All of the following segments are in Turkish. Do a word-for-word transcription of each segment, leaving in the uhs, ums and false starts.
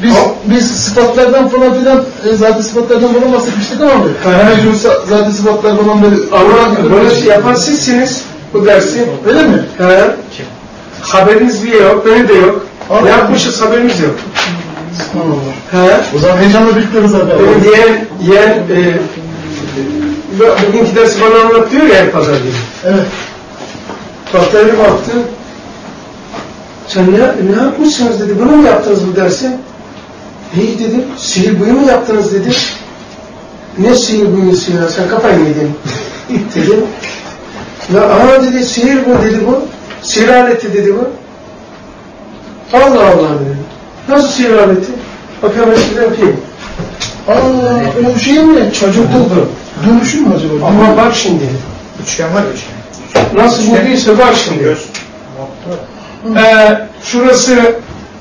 Biz, biz sıfatlardan falan filan, e, zaten sıfatlardan falan bahsetmiştik ama abi. Mevcut zaten sıfatlar falan böyle... Ama böyle şey yapan sizsiniz bu dersi. Öyle mi? He. Haberiniz bile yok, benim de yok. Ne yapmışız haberimiz yok. Allah. He. O zaman heyecanla bekliyoruz abi. Benim yeğen, yeğen e, bugünkü dersi bana anlatıyor ya her pazar günü. Evet. Tahtaya bir baktı. Sen ne, ne yapmışsınız dedi, bunu mu yaptınız bu dersi? İyi dedim, sihir büyü mü yaptınız dedi. Ne sihir büyüsü ya, sen kafayı mı yedin? Dedim. Ya aha dedi, sihir bu dedi bu. Sihir aleti dedi bu. Allah Allah dedi. Nasıl sihir aleti? Bak hemen size yapayım. Aa, o şey mi? Çocuk oldu. Dönüşüm mü acaba? Ama bak şimdi. Üçgen var ya üçgen. Nasıl bulduysa bak şimdi. Ee, şurası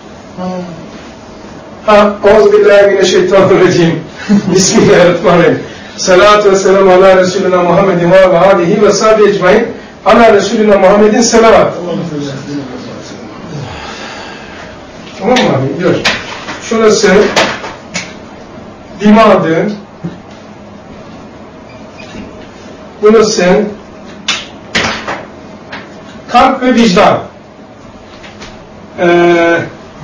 ha, Euzubillahimineşşeytanirracim. Bismillahirrahmanirrahim. Salatu ve selamu ala Resulina Muhammedin ve alihi ve sahibi ecmain. Ala Resulina Muhammedin selavat. Tamam mı abi? Gör. Şurası dimadı. Burası kalp ve vicdan. Ee,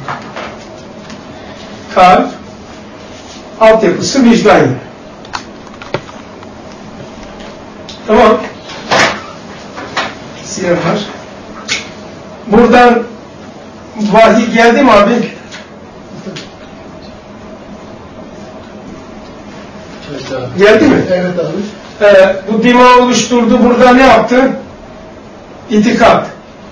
kalp altyapısı vicdan. Tamam. Siyah var. Buradan vahiy geldi mi abi? Geldi mi? Evet abi. Ee, bu dima oluşturdu. Burada ne yaptı? İtikat.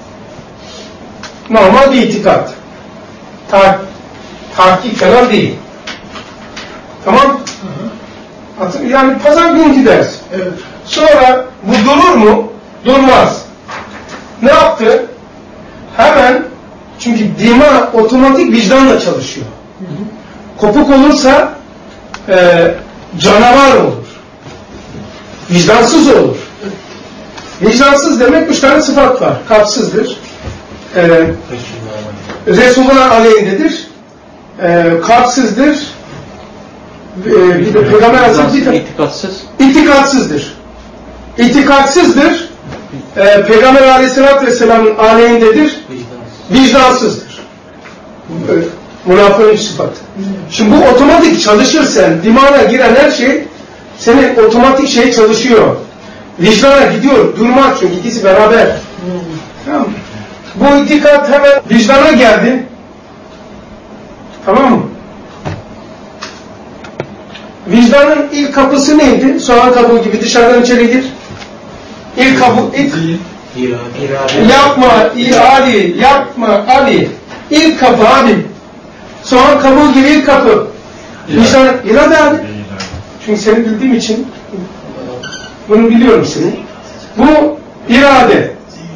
Normal bir itikat. Ta tahkik falan değil. Tamam? Hı hı. Yani pazar günkü ders. Evet. Sonra bu durur mu? Durmaz. Ne yaptı? Hemen, çünkü dima otomatik vicdanla çalışıyor. Hı hı. Kopuk olursa e, canavar olur. Vicdansız olur. Vicdansız demek üç tane sıfat var. Kalpsizdir. Ee, Resulullah aleyhindedir. Ee, kalpsizdir. Ee, bir de Peygamber Hazretleri itikatsız. İtikatsızdır. İtikatsızdır. Ee, Peygamber Aleyhisselatü Vesselam'ın aleyhindedir. Vicdansızdır. Böyle. Münafığın üç sıfatı. Şimdi bu otomatik çalışır sen. Dimağına giren her şey senin otomatik şey çalışıyor. Vicdana gidiyor. Durmaz çünkü ikisi beraber. Hmm. Tamam. Bu itikat hemen vicdana geldi. Tamam mı? Vicdanın ilk kapısı neydi? Soğan kabuğu gibi dışarıdan içeri gir. İlk kapı, ilk yapma Ali, yapma Ali. İlk kapı abi. Soğan kabuğu gibi ilk kapı. Vicdan, irade abi. Çünkü seni bildiğim için bunu biliyorum seni. Bu irade.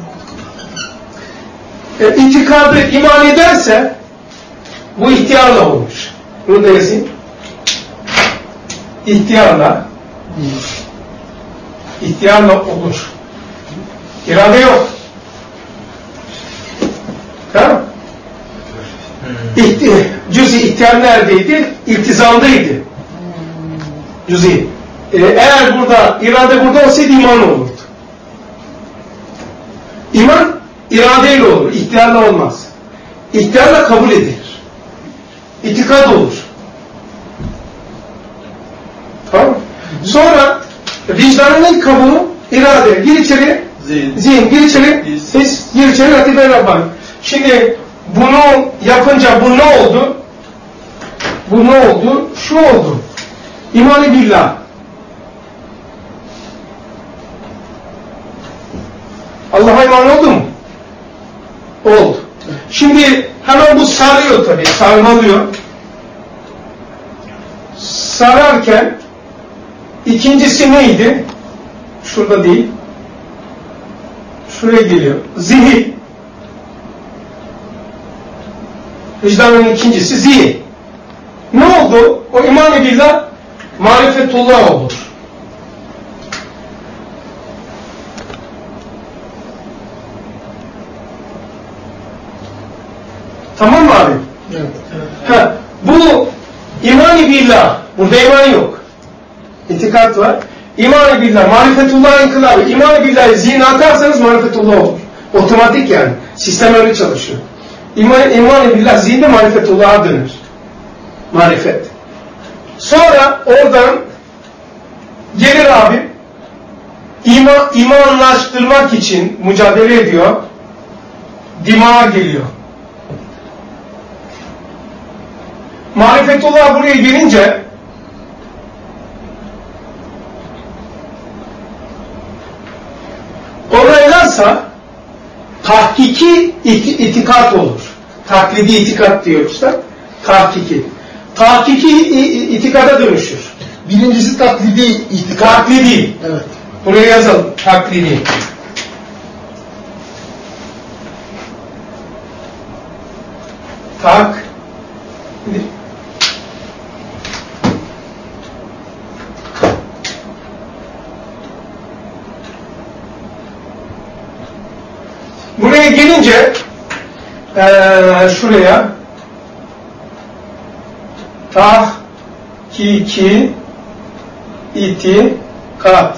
E, itikadı iman ederse bu ihtiyarla olmuş. Bunu da yazayım. İhtiyarla ihtiyarla olur. İrade yok. Tamam? İhti, cüz-i ihtiyar neredeydi? İltizamdaydı. Cüz-i. Ee, eğer burada, irade burada olsaydı iman olurdu. İman, iradeyle olur, ihtiyarla olmaz. İhtiyarla kabul edilir. İtikad olur. Tamam. Sonra, vicdanın ilk kabuğu, irade. Gir içeri, zihin, zihin. Gir içeri, his, gir içeri, latife Rabbani. Şimdi, bunu yapınca bu ne oldu? Bu ne oldu? Şu oldu. İman-ı billah. Allah'a iman oldu mu? Oldu. Şimdi hemen bu sarıyor tabii, sarmalıyor. Sararken ikincisi neydi? Şurada değil. Şuraya geliyor. Zihin. Vicdanın ikincisi zihin. Ne oldu? O iman-ı billah marifetullah olur. Tamam mı abi? Evet. Ha, bu Bu iman-ı billah, burada iman yok. İtikat var. İman-ı billah, marifetullah inkılabı. İman-ı billah'ı zihne atarsanız marifetullah olur. Otomatik yani. Sistem öyle çalışıyor. İman, iman-ı billah zihinde marifetullah'a dönür. Marifet. Sonra oradan gelir abi ima, imanlaştırmak için mücadele ediyor. Dimağa geliyor. Marifetullah buraya gelince onaylarsa tahkiki itikat olur. Taklidi itikat diyoruz da. Tahkiki. Tahkiki itikada dönüşür. Birincisi taklidi itikat. Taklidi. Evet. Buraya yazalım. Taklidi. Tak. Buraya gelince ee, şuraya tahkiki itikat.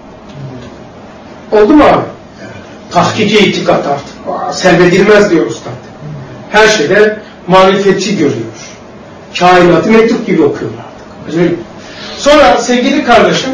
Oldu mu abi? Tahkiki itikat artık. Selbedilmez diyor Üstad. Her şeyde marifeti görüyor. Kainatı mektup gibi okuyorlar artık. Öyle. Sonra sevgili kardeşim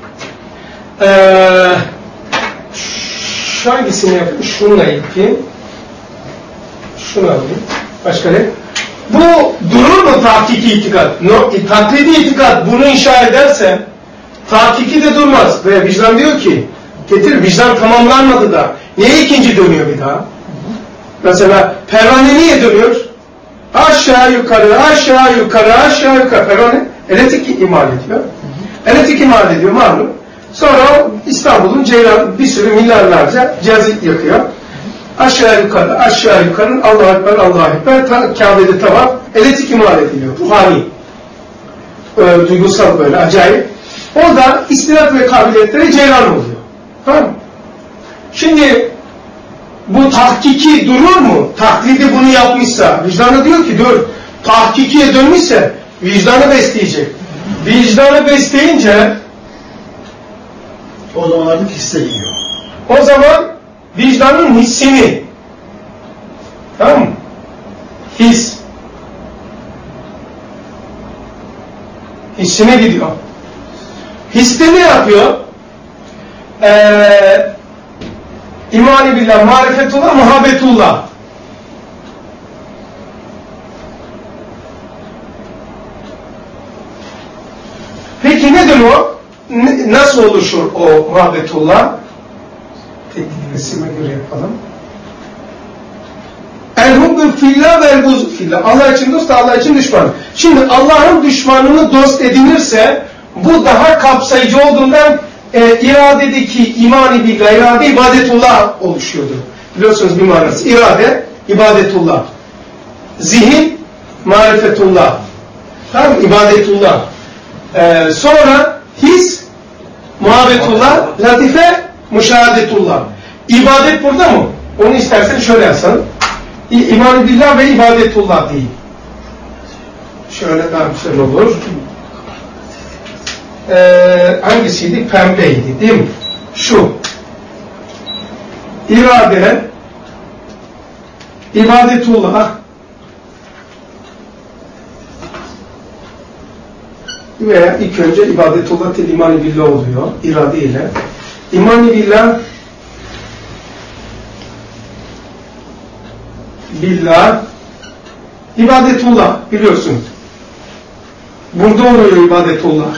ee, şu hangisini yapayım? Şununla yapayım. Şunu alayım. Başka ne? Bu durur mu tahkiki itikat? No, taklidi itikat bunu inşa ederse tahkiki de durmaz. Ve vicdan diyor ki getir vicdan tamamlanmadı da niye ikinci dönüyor bir daha? Mesela pervane niye dönüyor? Aşağı yukarı, aşağı yukarı, aşağı yukarı. Pervane elektrik imal ediyor. Elektrik imal ediyor malum. Sonra İstanbul'un Ceylan bir sürü milyarlarca cihaz yakıyor. Aşağı yukarı, aşağı yukarı, Allahu Ekber, Allahu Ekber, ta, Kabe'de tavaf, elektrik imal ediliyor. Ruhani. Ee, duygusal böyle, acayip. Orada istirahat ve kabiliyetleri ceylan oluyor. Tamam mı? Şimdi bu tahkiki durur mu? Taklidi bunu yapmışsa, vicdanı diyor ki dur, tahkikiye dönmüşse vicdanı besleyecek. Vicdanı besleyince o zaman artık hissediyor. O zaman vicdanın hissini, tamam mı? His. Hissine gidiyor. Histe ne yapıyor? Ee, İman-ı billah, marifetullah, muhabbetullah. Peki nedir o? N- nasıl oluşur o muhabbetullah? Tek resime göre yapalım. El-hubbü fillah ve el-buzü fillah. Allah için dost, Allah için düşman. Şimdi Allah'ın düşmanını dost edinirse bu daha kapsayıcı olduğundan e, iradedeki iman-ı billah, irade ibadetullah oluşuyordu. Biliyorsunuz bir manası. İrade, ibadetullah. Zihin, marifetullah. Tamam mı? İbadetullah. Ee, sonra his, muhabbetullah, latife, müşahadetullah. İbadet burada mı? Onu istersen şöyle yazsan. İman-ı billah ve ibadetullah değil. Şöyle daha güzel olur. Ee, hangisiydi? Pembeydi değil mi? Şu. İrade, ibadetullah veya ilk önce ibadetullah tel iman-ı billah oluyor. İrade ile. İman-ı billah billah ibadetullah biliyorsunuz. Burada oluyor ibadetullah.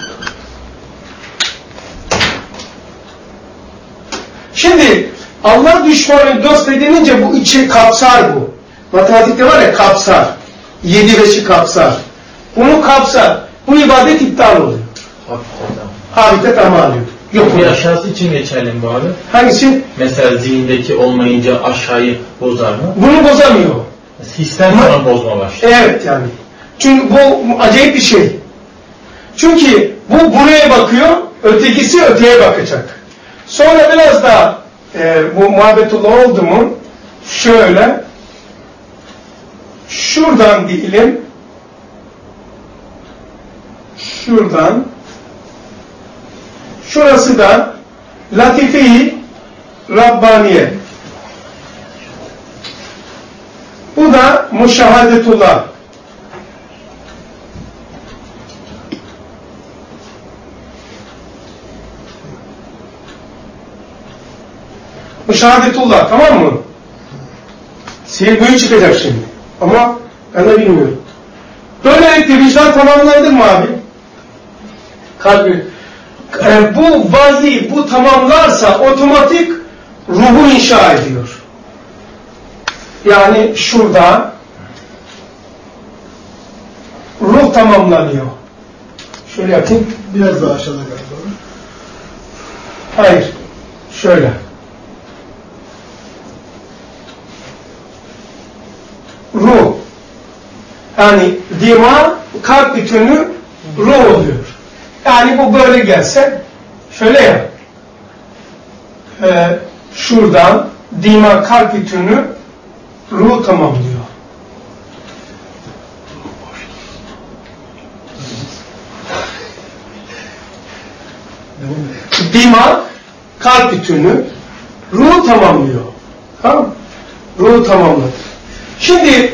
Şimdi Allah düşmanı dost edinince bu içi kapsar bu. Matematikte var ya kapsar. Yedi beşi kapsar. Bunu kapsar. Bu ibadet iptal oluyor. Habitat ama alıyor. Yok bir aşağısı için geçerli mi bu abi? Hangisi? Mesela zihindeki olmayınca aşağıyı bozar mı? Bunu bozamıyor. Histen sonra bozma var. Evet yani. Çünkü bu acayip bir şey. Çünkü bu buraya bakıyor, ötekisi öteye bakacak. Sonra biraz daha e, bu muhabbetullah oldu mu şöyle şuradan diyelim şuradan, şurası da Latife-i Rabbaniye. Bu da Müşahadetullah. Müşahadetullah, tamam mı? Sihir büyü çıkacak şimdi. Ama ben de bilmiyorum. Böylelikle vicdan tamamlandı mı abi? Kalbi. E, bu vahiy, bu tamamlarsa otomatik ruhu inşa ediyor. Yani şurada ruh tamamlanıyor. Şöyle yapayım. Biraz daha aşağıda galiba. Hayır. Şöyle. Ruh. Yani dima, kalp bütünü ruh oluyor. Yani bu böyle gelse şöyle ya. E, şuradan dima, kalp bütünü ruh tamamlıyor. Dima, kalp bütünü ruh tamamlıyor. Tamam? Ruh tamamladı. Şimdi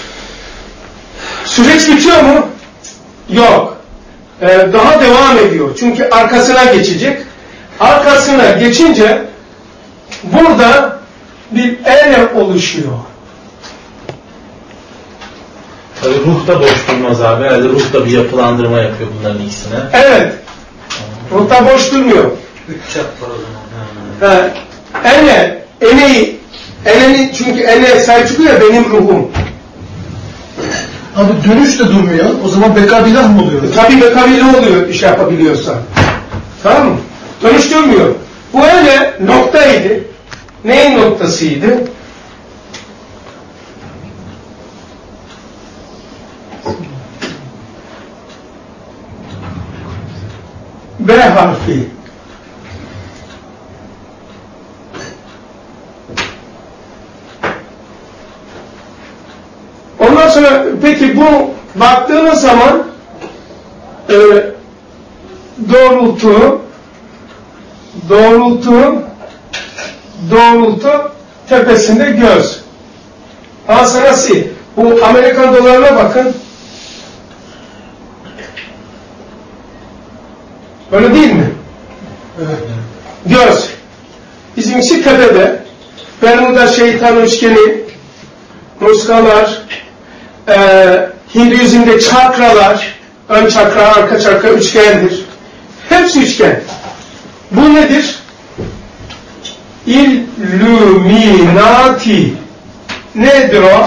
süreç bitiyor mu? Yok. Ee, daha devam ediyor. Çünkü arkasına geçecek. Arkasına geçince burada bir ene oluşuyor. Tabii ruh da boş durmaz abi. Herhalde ruh da bir yapılandırma yapıyor bunların ikisine. Evet. Ruh da boş durmuyor. Üç çap var o zaman. Ha. Ene, eneyi, eneni, çünkü ene Selçuklu ya benim ruhum. Abi dönüş de durmuyor. O zaman bekabilah mı oluyor? E, tabii bekabili oluyor iş yapabiliyorsan. Tamam mı? Dönüş durmuyor. Bu öyle noktaydı. Neyin noktasıydı? B harfi. Ondan sonra peki bu baktığınız zaman e, doğrultu doğrultu doğrultu tepesinde göz. Nasıl? Bu Amerikan dolarına bakın. Öyle değil mi? Evet. Göz. Bizimkisi tepede. Bermuda şeytan üçgeni, muskalar, e, Hinduizm'de çakralar, ön çakra, arka çakra üçgendir. Hepsi üçgen. Bu nedir? Illuminati. Nedir o?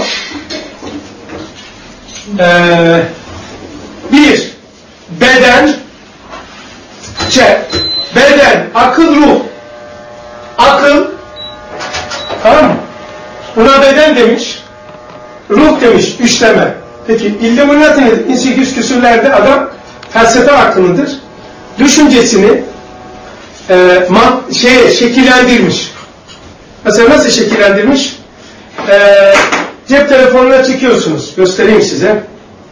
Ee, bir, beden, çe, beden, akıl, ruh. Akıl, tamam mı? Buna beden demiş, ruh demiş, üçleme. Peki Illuminati nedir? bin sekiz yüz küsürlerde adam felsefe aklınıdır. Düşüncesini e, man, şeye, şekillendirmiş. Mesela nasıl şekillendirmiş? E, cep telefonuna çekiyorsunuz. Göstereyim size.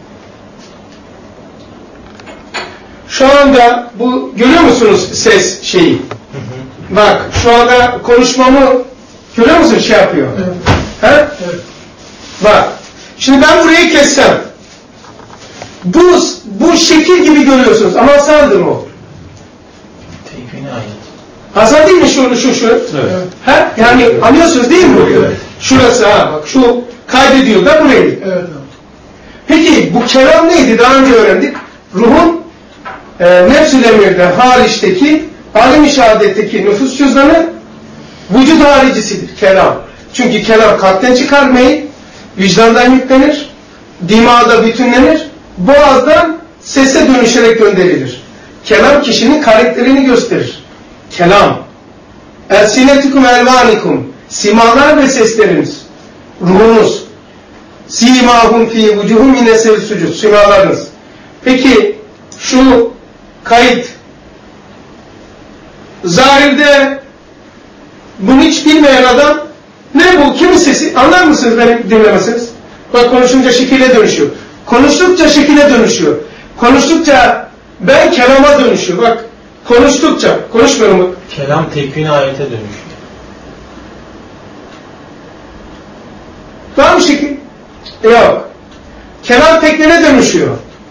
Şu anda bu görüyor musunuz ses şeyi? Hı hı. Bak şu anda konuşmamı görüyor musunuz şey yapıyor? Evet. He? Evet. Bak. Şimdi ben burayı kessem. Bu, bu şekil gibi görüyorsunuz. Ama asaldır o. Teyfine ait. Asal değil mi şu şu şu? Evet. He? Yani anlıyorsunuz değil mi? Evet. Şurası ha. Bak şu kaydediyor da burayı. Evet. Peki bu kelam neydi? Daha önce öğrendik. Ruhun e, nefs-ül emirde hariçteki alim-i şehadetteki nüfus cüzdanı vücut haricisidir. Kelam. Çünkü kelam kalpten çıkarmayı vicdandan yüklenir. Dimağda bütünlenir. Boğazdan sese dönüşerek gönderilir. Kelam kişinin karakterini gösterir. Kelam. Elsinetikum elvanikum. Simalar ve sesleriniz. Ruhunuz. Simahum fi vucuhum inesev sucud. Simalarınız. Peki şu kayıt zahirde bunu hiç bilmeyen adam ne bu? Kimin sesi? Anlar mısınız beni dinlemesiniz? Bak konuşunca şekile dönüşüyor. Konuştukça şekile dönüşüyor. Konuştukça ben kelama dönüşüyor. Bak konuştukça, konuşmuyorum bak. Kelam tekvini ayete dönüşüyor. Var mı şekil? Yok. Kelam tekvine dönüşüyor.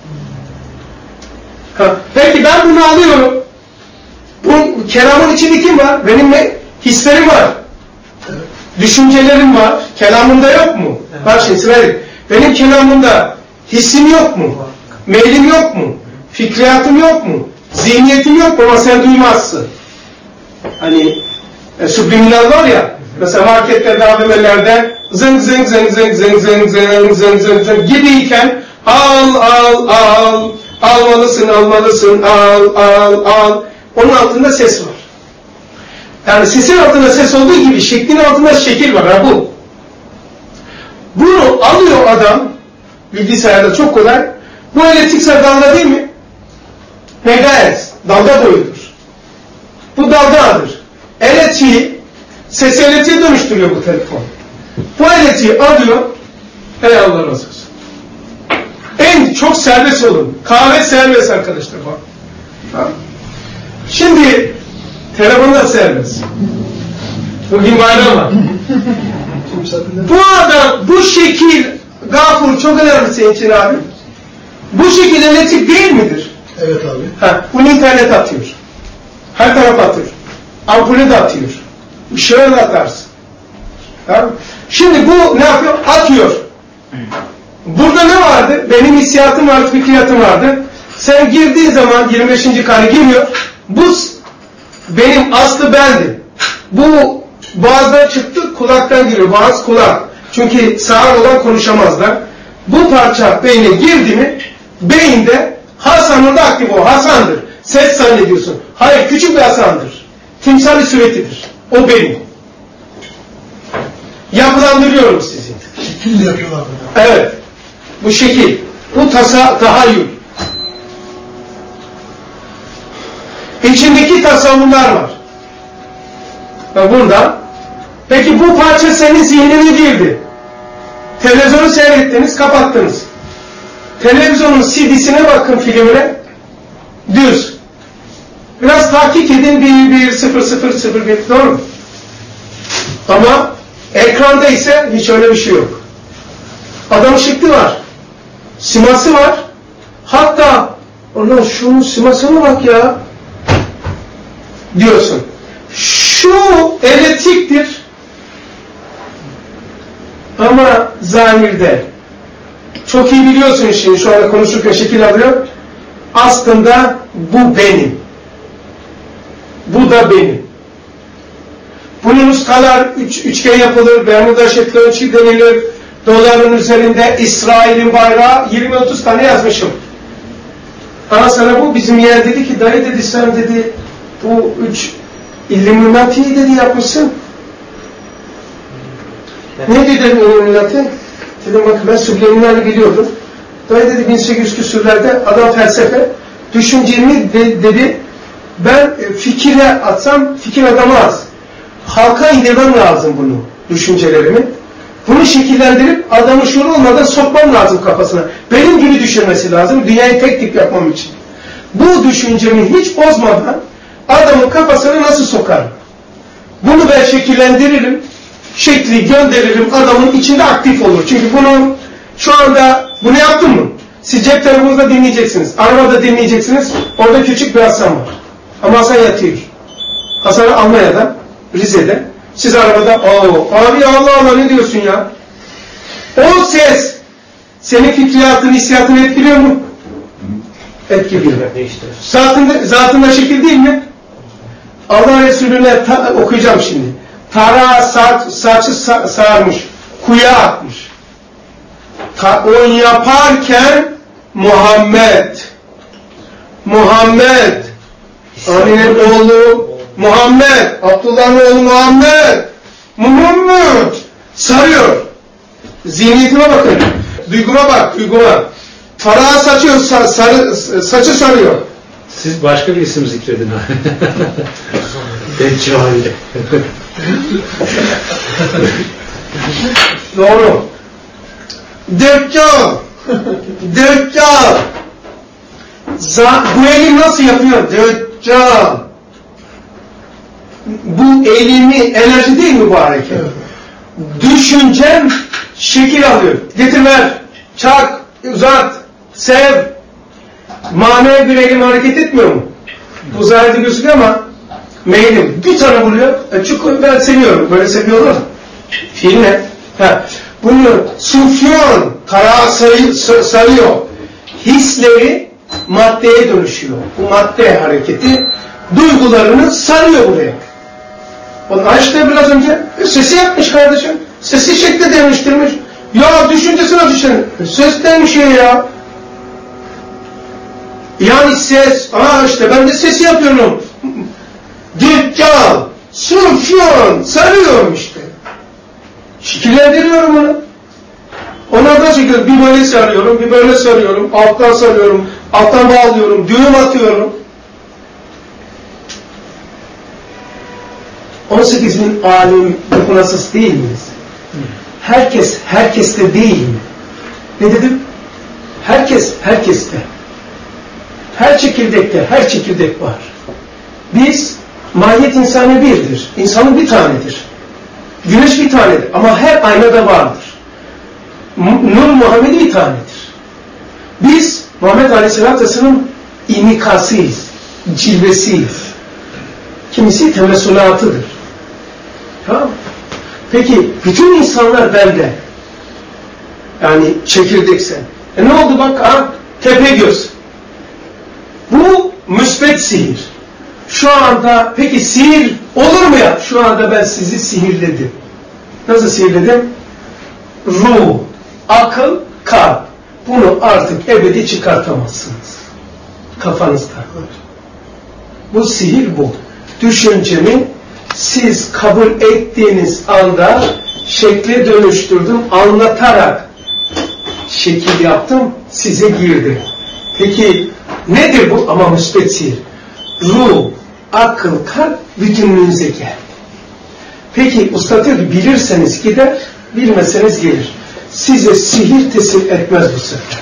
Ha. Peki ben bunu alıyorum. Bu kelamın içinde kim var? Benim ne? Hislerim var. Evet. Düşüncelerim var. Kelamımda yok mu? Evet. Bak şimdi sırayla. Benim kelamımda hissim yok mu? Var. Meylim yok mu? Fikriyatım yok mu? Zihniyetim yok mu? Ama sen duymazsın. Hani e, subliminal var ya, mesela marketlerde, A V M'lerde zıng zıng zıng zıng zıng zıng zıng zıng zıng zıng gibiyken al al al almalısın almalısın al al al, onun altında ses var. Yani sesin altında ses olduğu gibi şeklin altında şekil var. Ha bu. Bunu alıyor adam bilgisayarda, çok kolay. Bu elektriksel dalga değil mi? Megahertz. Dalga boyudur. Bu dalgadır. Elektriği, sesi elektriğe dönüştürüyor bu telefon. Bu elektriği alıyor. Ey Allah razı olsun. En çok serbest olun. Kahve serbest arkadaşlar. Bak. Ha? Şimdi telefonda serbest. Bugün bayram var. Bu adam, bu şekil, Gafur çok önemli senin için abi. Bu şekil elektrik değil midir? Evet abi. Ha, bunu internet atıyor. Her taraf atıyor. Ampulü de atıyor. Işığı da atarsın. Tamam. Şimdi bu ne yapıyor? Atıyor. Burada ne vardı? Benim hissiyatım vardı, fikriyatım vardı. Sen girdiğin zaman yirmi beşinci kare giriyor. Bu benim aslı bendim. Bu boğazdan çıktı, kulaktan giriyor. Boğaz kulak. Çünkü sağır olan konuşamazlar. Bu parça beyne girdi mi, beyinde Hasan'ın da aktif o. Hasan'dır. Ses zannediyorsun. Hayır, küçük bir Hasan'dır. Timsali suretidir. O benim. Yapılandırıyorum sizi. Şekil yapıyorlar bunu. Evet. Bu şekil. Bu tasa, tahayyül. İçindeki tasavvurlar var. Ve burada. Peki bu parça senin zihnine girdi. Televizyonu seyrettiniz, kapattınız. Televizyonun C D'sine bakın, filmine. Düz. Biraz tahkik edin, bir bir sıfır sıfır sıfır bir, doğru mu? Ama ekranda ise hiç öyle bir şey yok. Adam ışıklı var. Siması var. Hatta Allah şunun simasına bak ya diyorsun. Şu elektriktir. Ama zahirde. Çok iyi biliyorsun şimdi, şu anda konuşurken şekil alıyor. Aslında bu benim. Bu da benim. Bunun ustalar üç, üçgen yapılır, Bermuda şekli ölçü denilir. Doların üzerinde İsrail'in bayrağı yirmi otuz tane yazmışım. Ama sana bu bizim yer dedi ki, dayı dedi, sen dedi bu üç Illuminati'yi dedi yapmışsın. Ne dedi Illuminati? Dedim bak ben subliminali biliyordum. Dayı dedi bin sekiz yüz küsürlerde adam felsefe, düşüncemi de, dedi ben fikire atsam fikir adamı az. Halka indirmem lazım bunu, düşüncelerimi. Bunu şekillendirip adamı şuur olmadan sokmam lazım kafasına. Benim gibi düşünmesi lazım dünyayı tek tip yapmam için. Bu düşüncemi hiç bozmadan adamın kafasına nasıl sokarım? Bunu ben şekillendiririm. Şekli gönderirim, adamın içinde aktif olur. Çünkü bunu şu anda bunu yaptım mı? Siz cep telefonunuzda dinleyeceksiniz. Arabada dinleyeceksiniz. Orada küçük bir Hasan var. Ama Hasan yatıyor. Hasan'ı Almanya'da, Rize'de. Siz arabada, ooo abi Allah Allah ne diyorsun ya? O ses senin fikriyatını, hissiyatını etkiliyor mu? Etkiliyor. Zatında, zatında şekil değil mi? Allah Resulüne ta, okuyacağım şimdi. Tara saç, saçı sa, sarmış, kuya atmış. Ta, on yaparken Muhammed, Muhammed, Amin'in oğlu Muhammed, Abdullah'ın oğlu Muhammed, Muhammed sarıyor. Zihniyetime bakın, duyguma bak, duyguma. Tarağı saçıyor, sa, sarı, saçı sarıyor. Siz başka bir isim zikredin abi. Deccal. Doğru. Deccal. Deccal. Za bu elim nasıl yapıyor? Deccal. Bu elimi enerji değil mi bu hareket? Evet. Düşüncem şekil alıyor. Getir ver, çak, uzat, sev. Manaya göre elim hareket etmiyor mu? Bu zahirde gözüküyor ama meylim bir tane buluyor. E çünkü ben seviyorum. Böyle seviyorlar. Fiil ne? Ha. Bunu sufyon, tarağı sarıyor. Hisleri maddeye dönüşüyor. Bu madde hareketi duygularını sarıyor buraya. Onu işte biraz önce e, sesi yapmış kardeşim. Sesi şekle dönüştürmüş. Ya düşüncesine düşün. Ses demiş ya. Yani ses. Aa işte ben de sesi yapıyorum. Deccal, sufyon, sarıyorum işte. Şekillendiriyorum onu. Ona da şekil bir böyle sarıyorum, bir böyle sarıyorum, alttan sarıyorum, alttan bağlıyorum, düğüm atıyorum. on sekiz bin alim dokunasız değil miyiz? Herkes, herkeste değil mi? Ne dedim? Herkes, herkeste. Her çekirdekte, her çekirdek var. Biz, mahiyet insanı birdir. İnsanın bir tanedir. Güneş bir tanedir. Ama her aynada vardır. Nur Muhammed'i bir tanedir. Biz, Muhammed Aleyhisselatü Vesselam'ın inikasıyız, cilvesiyiz. Kimisi temessulatıdır. Tamam mı? Peki, bütün insanlar bende. Yani çekirdeksen. E ne oldu bak, ha? Tepe göz. Bu müsbet sihir. Şu anda, peki sihir olur mu ya? Şu anda ben sizi sihirledim. Nasıl sihirledim? Ruh, akıl, kalp. Bunu artık ebedi çıkartamazsınız. Kafanızda. Bu sihir bu. Düşüncemin siz kabul ettiğiniz anda şekle dönüştürdüm, anlatarak şekil yaptım, size girdi. Peki nedir bu? Ama müsbet sihir. Ruh, akıl, kalp bütünlüğünüze geldi. Peki usta diyor ki bilirseniz gider, bilmeseniz gelir. Size sihir tesir etmez bu sefer.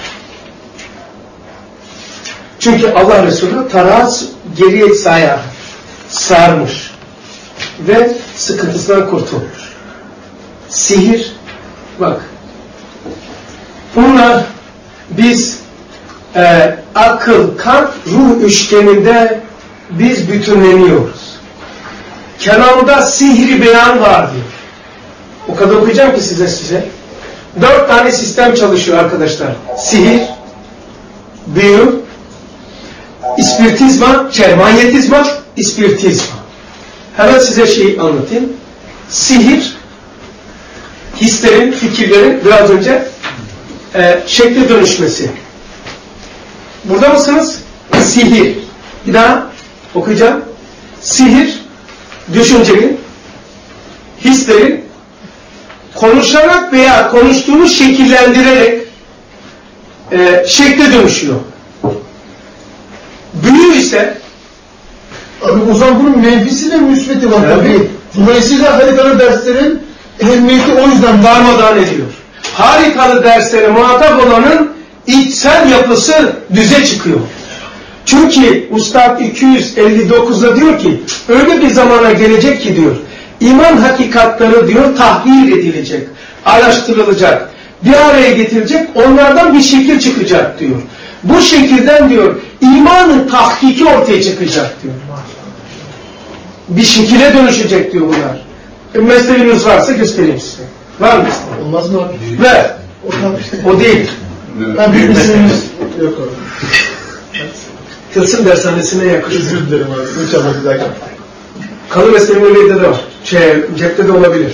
Çünkü Allah Resulü tarağı geriye sayar, sarmış ve sıkıntısından kurtulmuş. Sihir, bak, bunlar biz e, akıl, kalp, ruh üçgeninde biz bütünleniyoruz. Kenarında sihri beyan var diyor. O kadar okuyacağım ki size size. Dört tane sistem çalışıyor arkadaşlar. Sihir, büyü, ispiritizma, çermanyetizma, ispiritizma. Hemen size şeyi anlatayım. Sihir, hislerin, fikirlerin biraz önce e, şekle dönüşmesi. Burada mısınız? Sihir. Bir daha okuyacağım. Sihir, düşüncenin, hislerin, konuşarak veya konuştuğunu şekillendirerek e, şekle dönüşüyor. Büyü ise abi o zaman bunun menfisi ve müsbeti var tabii. Tabi. Dolayısıyla harikalı derslerin ehemmiyeti o yüzden darmadağın ediyor. Harikalı derslere muhatap olanın içsel yapısı düze çıkıyor. Çünkü Ustad iki yüz elli dokuzda diyor ki öyle bir zamana gelecek ki diyor iman hakikatları diyor tahlil edilecek, araştırılacak, bir araya getirilecek, onlardan bir şekil çıkacak diyor. Bu şekilden diyor imanın tahkiki ortaya çıkacak diyor. Bir şekile dönüşecek diyor bunlar. E, mesleğiniz varsa göstereyim size. Var mı mesleğiniz? Olmaz mı abi? Ver. O, o değil. Ben bir mesleğiniz yok abi. Tılsım dershanesine yakışır. Özür dilerim abi. İnşallah bir dakika. Kalı mesleğinin evde de var. Şey, cepte de olabilir.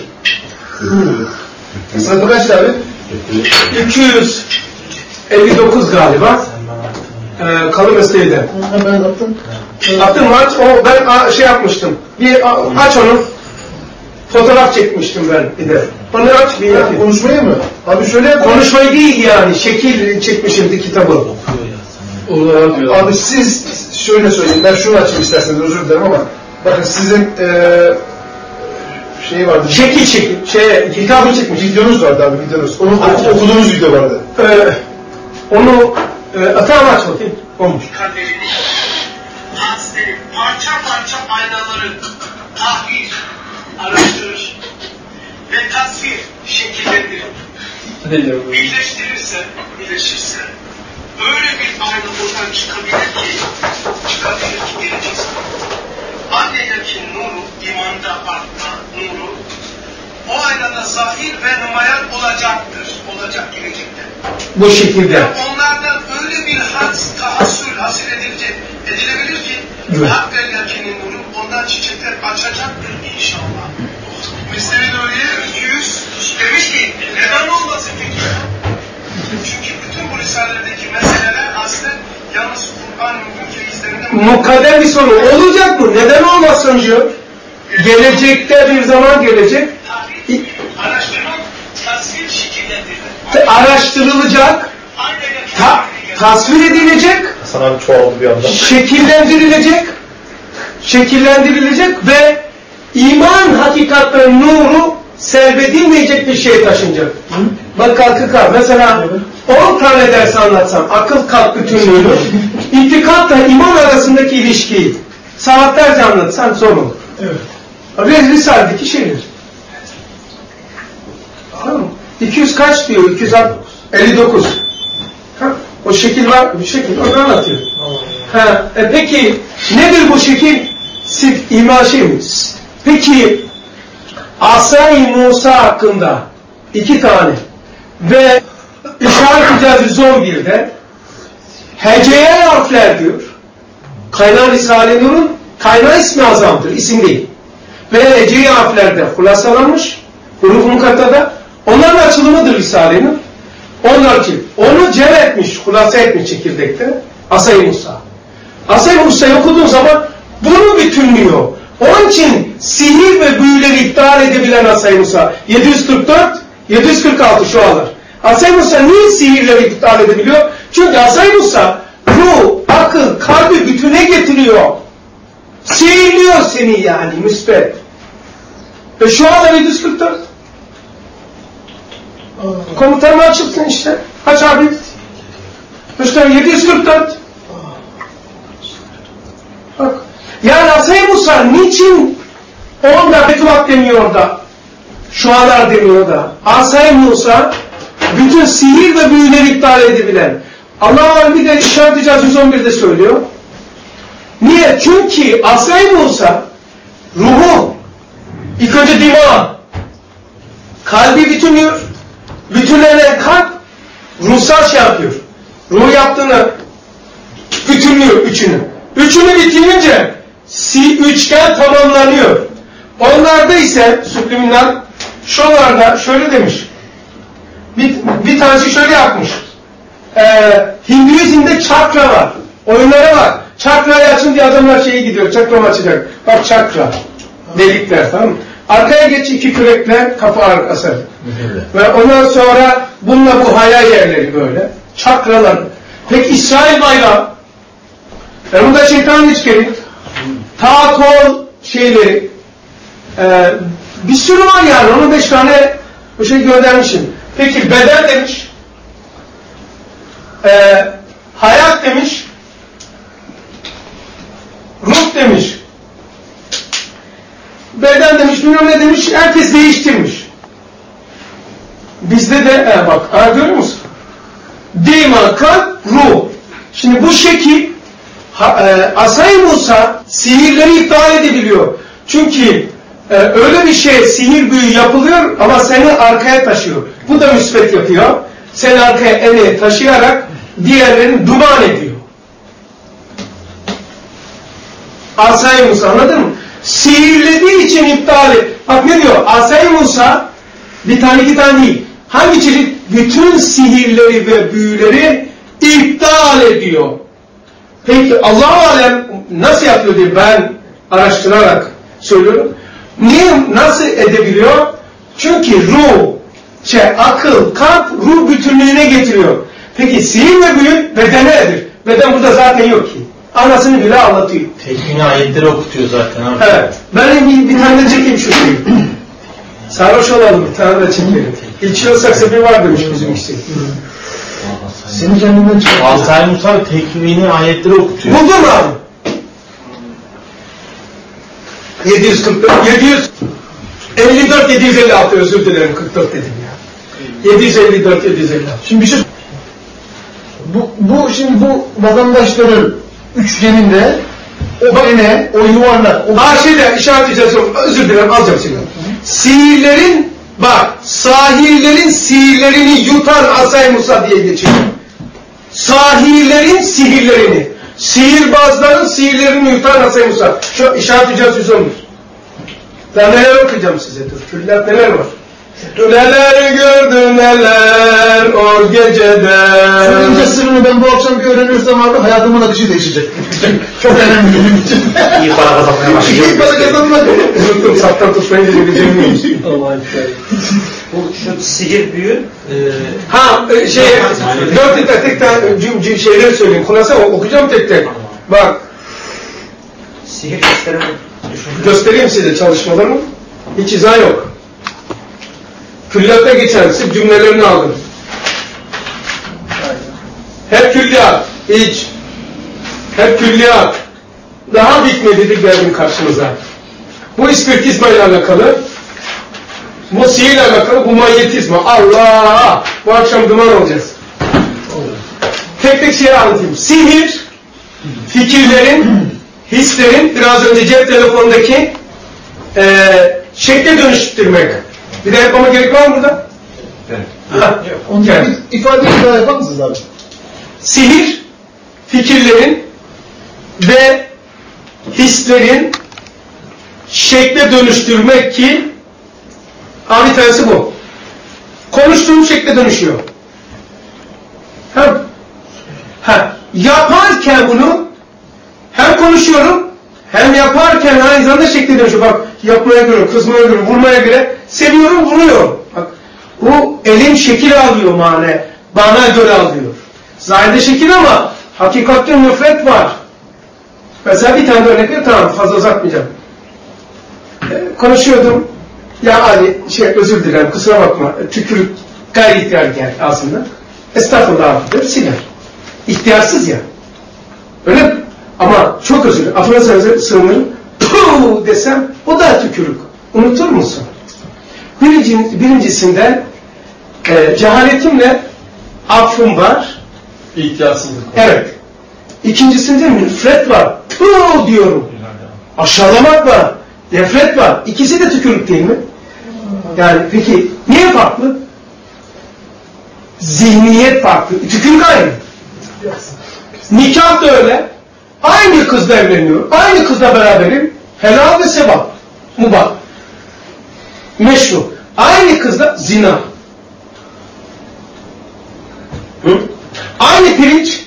Sırada kaç abi? iki yüz elli dokuz galiba. Ee, kalı mesleğiyle. Ben attım. Attın mı aç? O, ben şey yapmıştım. Bir aç onu. Fotoğraf çekmiştim ben bir de. Onu aç bir yapayım. Konuşmayı mı? Abi şöyle yapalım. Konuşmayı değil yani. Şekil çekmişimdi kitabı. Abi siz şöyle söyleyeyim. Ben şunu açayım isterseniz özür dilerim ama bakın sizin ee, şey vardı. Şekil şekil. Şey, kitabı çekmiş. Videonuz vardı abi videonuz. Onu okuduğunuz video vardı. Ee, onu e, tamam aç bakayım. Olmuş. birleştirirse, birleşirse öyle bir ayna oradan çıkabilir ki, çıkabilir ki gelecek zaman. Annedeki nuru, imanda artma nuru, o aynada zahir ve numayan olacaktır. Olacak gelecekte. Bu şekilde. Ve onlardan öyle bir has, tahassül hasil edilecek, edilebilir ki, evet. Hakk'el-Yakin'in nuru ondan çiçekler açacaktır inşallah. Mesnevi Nuriye yüz demiş ki, neden olmasın peki? Çünkü bütün bu risalelerdeki meseleler aslında yalnız Kur'an mümkün izlerinde... Mukadder bir soru. Olacak mı? Neden olmasın diyor. Gelecekte bir zaman gelecek. Araştırma, tasvir şekillendirilir. Araştırılacak. Ta, tasvir edilecek. Sana bir çoğaldı bir anda. Şekillendirilecek. Şekillendirilecek ve iman hakikatlerinin nuru selbedilmeyecek bir şey taşınacak. Hı? Bak kalkı kalk. Mesela on tane ders anlatsam, akıl kalk bütünlüğünü, itikatla iman arasındaki ilişkiyi saatlerce anlatsan zor olur. Evet. Risale'deki şeyler. Tamam. iki yüz kaç diyor? iki yüz elli dokuz. Ha? O şekil var, bir şekil. Onu anlatıyor. Ha, e peki nedir bu şekil? Sif, ima şey mi? Peki Asa-i Musa hakkında iki tane ve İşaret-i yüz on bir'de heceye harfler diyor. Kaynağı Risale-i Nur'un kaynağı ismi azamdır, isim değil. Ve heceye harflerde hulasalanmış, huruf mukattada. Onların açılımıdır Risale-i Nur. Onlar ki onu cem etmiş, hulasa etmiş çekirdekte Asa-i Musa. Asa-i Musa'yı okuduğun zaman bunu bütünlüyor. Onun için sihir ve büyüleri iptal edebilen Asa-i Musa yedi yüz kırk dört yedi yüz kırk altı şu ağlar. Asa-i Musa niye sihirleri iptal edebiliyor? Çünkü Asa-i Musa ruh, akıl, kalbi bütüne getiriyor. Sihirliyor seni yani müspet. Ve şu anda yedi yüz kırk dört. Komutanı açılsın işte. Kaç abi? İşte yedi yüz kırk dört. Bak. Yani Asa-i Musa niçin onda betuat demiyor da şu anlar demiyor da Asa-i Musa bütün sihir ve büyüleri iptal edebilen. Allah var bir de İşaret-i yüz on bir'de söylüyor. Niye? Çünkü Asa-i Musa ruhu ilk önce dima kalbi bütünlüyor. Bütünlenen kalp ruhsal şey yapıyor. Ruh yaptığını bütünlüyor üçünü. Üçünü bitirince si üçgen tamamlanıyor. Onlarda ise subliminal şunlarda şöyle demiş. Bir, bir tanesi şöyle yapmış. Ee, Hinduizm'de çakra var. Oyunları var. Çakrayı açın diye adamlar şeye gidiyor. Çakra açacak. Bak çakra. Delikler tamam mı? Arkaya geç iki kürekle kapı arkası. Ve ondan sonra bununla bu hayal yerleri böyle. Çakralar. Peki İsrail bayrağı. E bunda şeytanın içkeri. Ta kol şeyleri. E, bir sürü var yani. on beş tane bu şey göndermişim. Peki beden demiş. E, hayat demiş. Ruh demiş. Beden demiş, bilmem ne demiş, herkes değiştirmiş. Bizde de, e, bak, ha, görüyor musun? Dima, kalp, ruh. Şimdi bu şekil, ha, e, Asa-i Musa sihirleri iptal edebiliyor. Çünkü e, öyle bir şey, sihir büyü yapılıyor ama seni arkaya taşıyor. Bu da müsbet yapıyor. Seni arkaya ele taşıyarak diğerlerini duman ediyor. Asa-i Musa, anladın mı? Sihirlediği için iptal et. Bak ne diyor? Asa-i Musa bir tane iki tane değil. Hangi çeşit? Bütün sihirleri ve büyüleri iptal ediyor. Peki Allah-u Alem nasıl yapıyor diye ben araştırarak söylüyorum. Niye, nasıl edebiliyor? Çünkü ruh, şey, akıl, kalp ruh bütünlüğüne getiriyor. Peki sihir ve büyü bedenedir. Beden burada zaten yok ki. Anasını bile anlatıyor. Tekvini ayetleri okutuyor zaten abi. Evet. Ben bir, bir tane de çekeyim şu şeyi. Sarhoş olalım bir tane de çekelim. İçiyorsak sebebi var demiş bizim işte. Seni kendinden çıkartıyor. Asa-i Musa tekvini ayetleri okutuyor. Buldun mu abi? yedi yüz kırk dört, yedi yüz elli dört, yedi yüz elli altı özür dilerim kırk dört dedim ya. yedi yüz elli dört yedi yüz elli altı. Şimdi bir şey bu, bu şimdi bu vatandaşların üçgeninde o ene, o yuvarlak, o Ha şeyde işaret edeceğiz. Özür dilerim alacağım şimdi. Sihirlerin bak sahirlerin sihirlerini yutan Asay Musa diye geçiyor. Sahirlerin sihirlerini. Sihirbazların sihirlerini yutan Asay Musa. Şu işaret edeceğiz yüz on bir. Daha neler okuyacağım size dur. Külliyat neler var? Neler gördüm neler o gecede. Şu ince sırrını ben bu akşamki öğrenirsem abi hayatımın akışı değişecek. Çok önemli benim için. İyi para kazanmaya başlıyor. İyi para kazanmak. Unuttum saptan tutmayınca gideceğim demiştim. Allah'a Bu şu sihir büyü e, Ha şey dört tek tek tek şeyler söyleyeyim. Kulasa okuyacağım tek tek. Bak sihir gösterimi göstereyim size çalışmalarımı. Hiç izah yok. Külliyatta geçen siz cümlelerini aldım. Hep külliyat, hiç. Hep külliyat. Daha bitmedi geldim karşınıza. Bu ispiritizma ile alakalı. Bu sihirle alakalı, bu manyetizma. Allah! Bu akşam duman olacağız. Tek tek şey anlatayım. Sihir, fikirlerin, hislerin, biraz önce cep telefonundaki e, şekle dönüştürmek. Bir de yapmama gerek var mı burada? evet. Ha, Onu evet. bir ifadeyi daha yapar mısınız abi? Sihir, fikirlerin ve hislerin şekle dönüştürmek ki abi tanesi bu. Konuştuğum şekle dönüşüyor. Ha. Ha. Yaparken bunu hem konuşuyorum hem yaparken aynı zamanda şekle dönüşüyor. Bak yapmaya göre, kızmaya göre, vurmaya göre seviyorum, vuruyorum. Bak bu elim şekil alıyor mane. Bana göre alıyor. Zahirde şekil ama hakikatte nefret var. Mesela bir tane örnek ver, tamam fazla uzatmayacağım. Ee, konuşuyordum. Ya Ali, şey özür dilerim, kusura bakma, tükürük gayri ihtiyar geldi aslında. Estağfurullah abi der, siler. İhtiyarsız ya. Öyle mi? Ama çok özür dilerim, affına sığınırım. Puuu desem, o da tükürük. Unutur musun? Birinci, birincisinde e, cehaletimle affım var. İhtiyatsızlık. Evet. İkincisinde nefret var. Puuu diyorum. Aşağılamak var. Nefret var. İkisi de tükürük değil mi? Yani peki niye farklı? Zihniyet farklı. Tükürük aynı. Nikah da öyle. Aynı kızla evleniyor. Aynı kızla beraberim. Helal ve sevap. Mubah. Meşru. Aynı kızla zina. Hı? Aynı pirinç.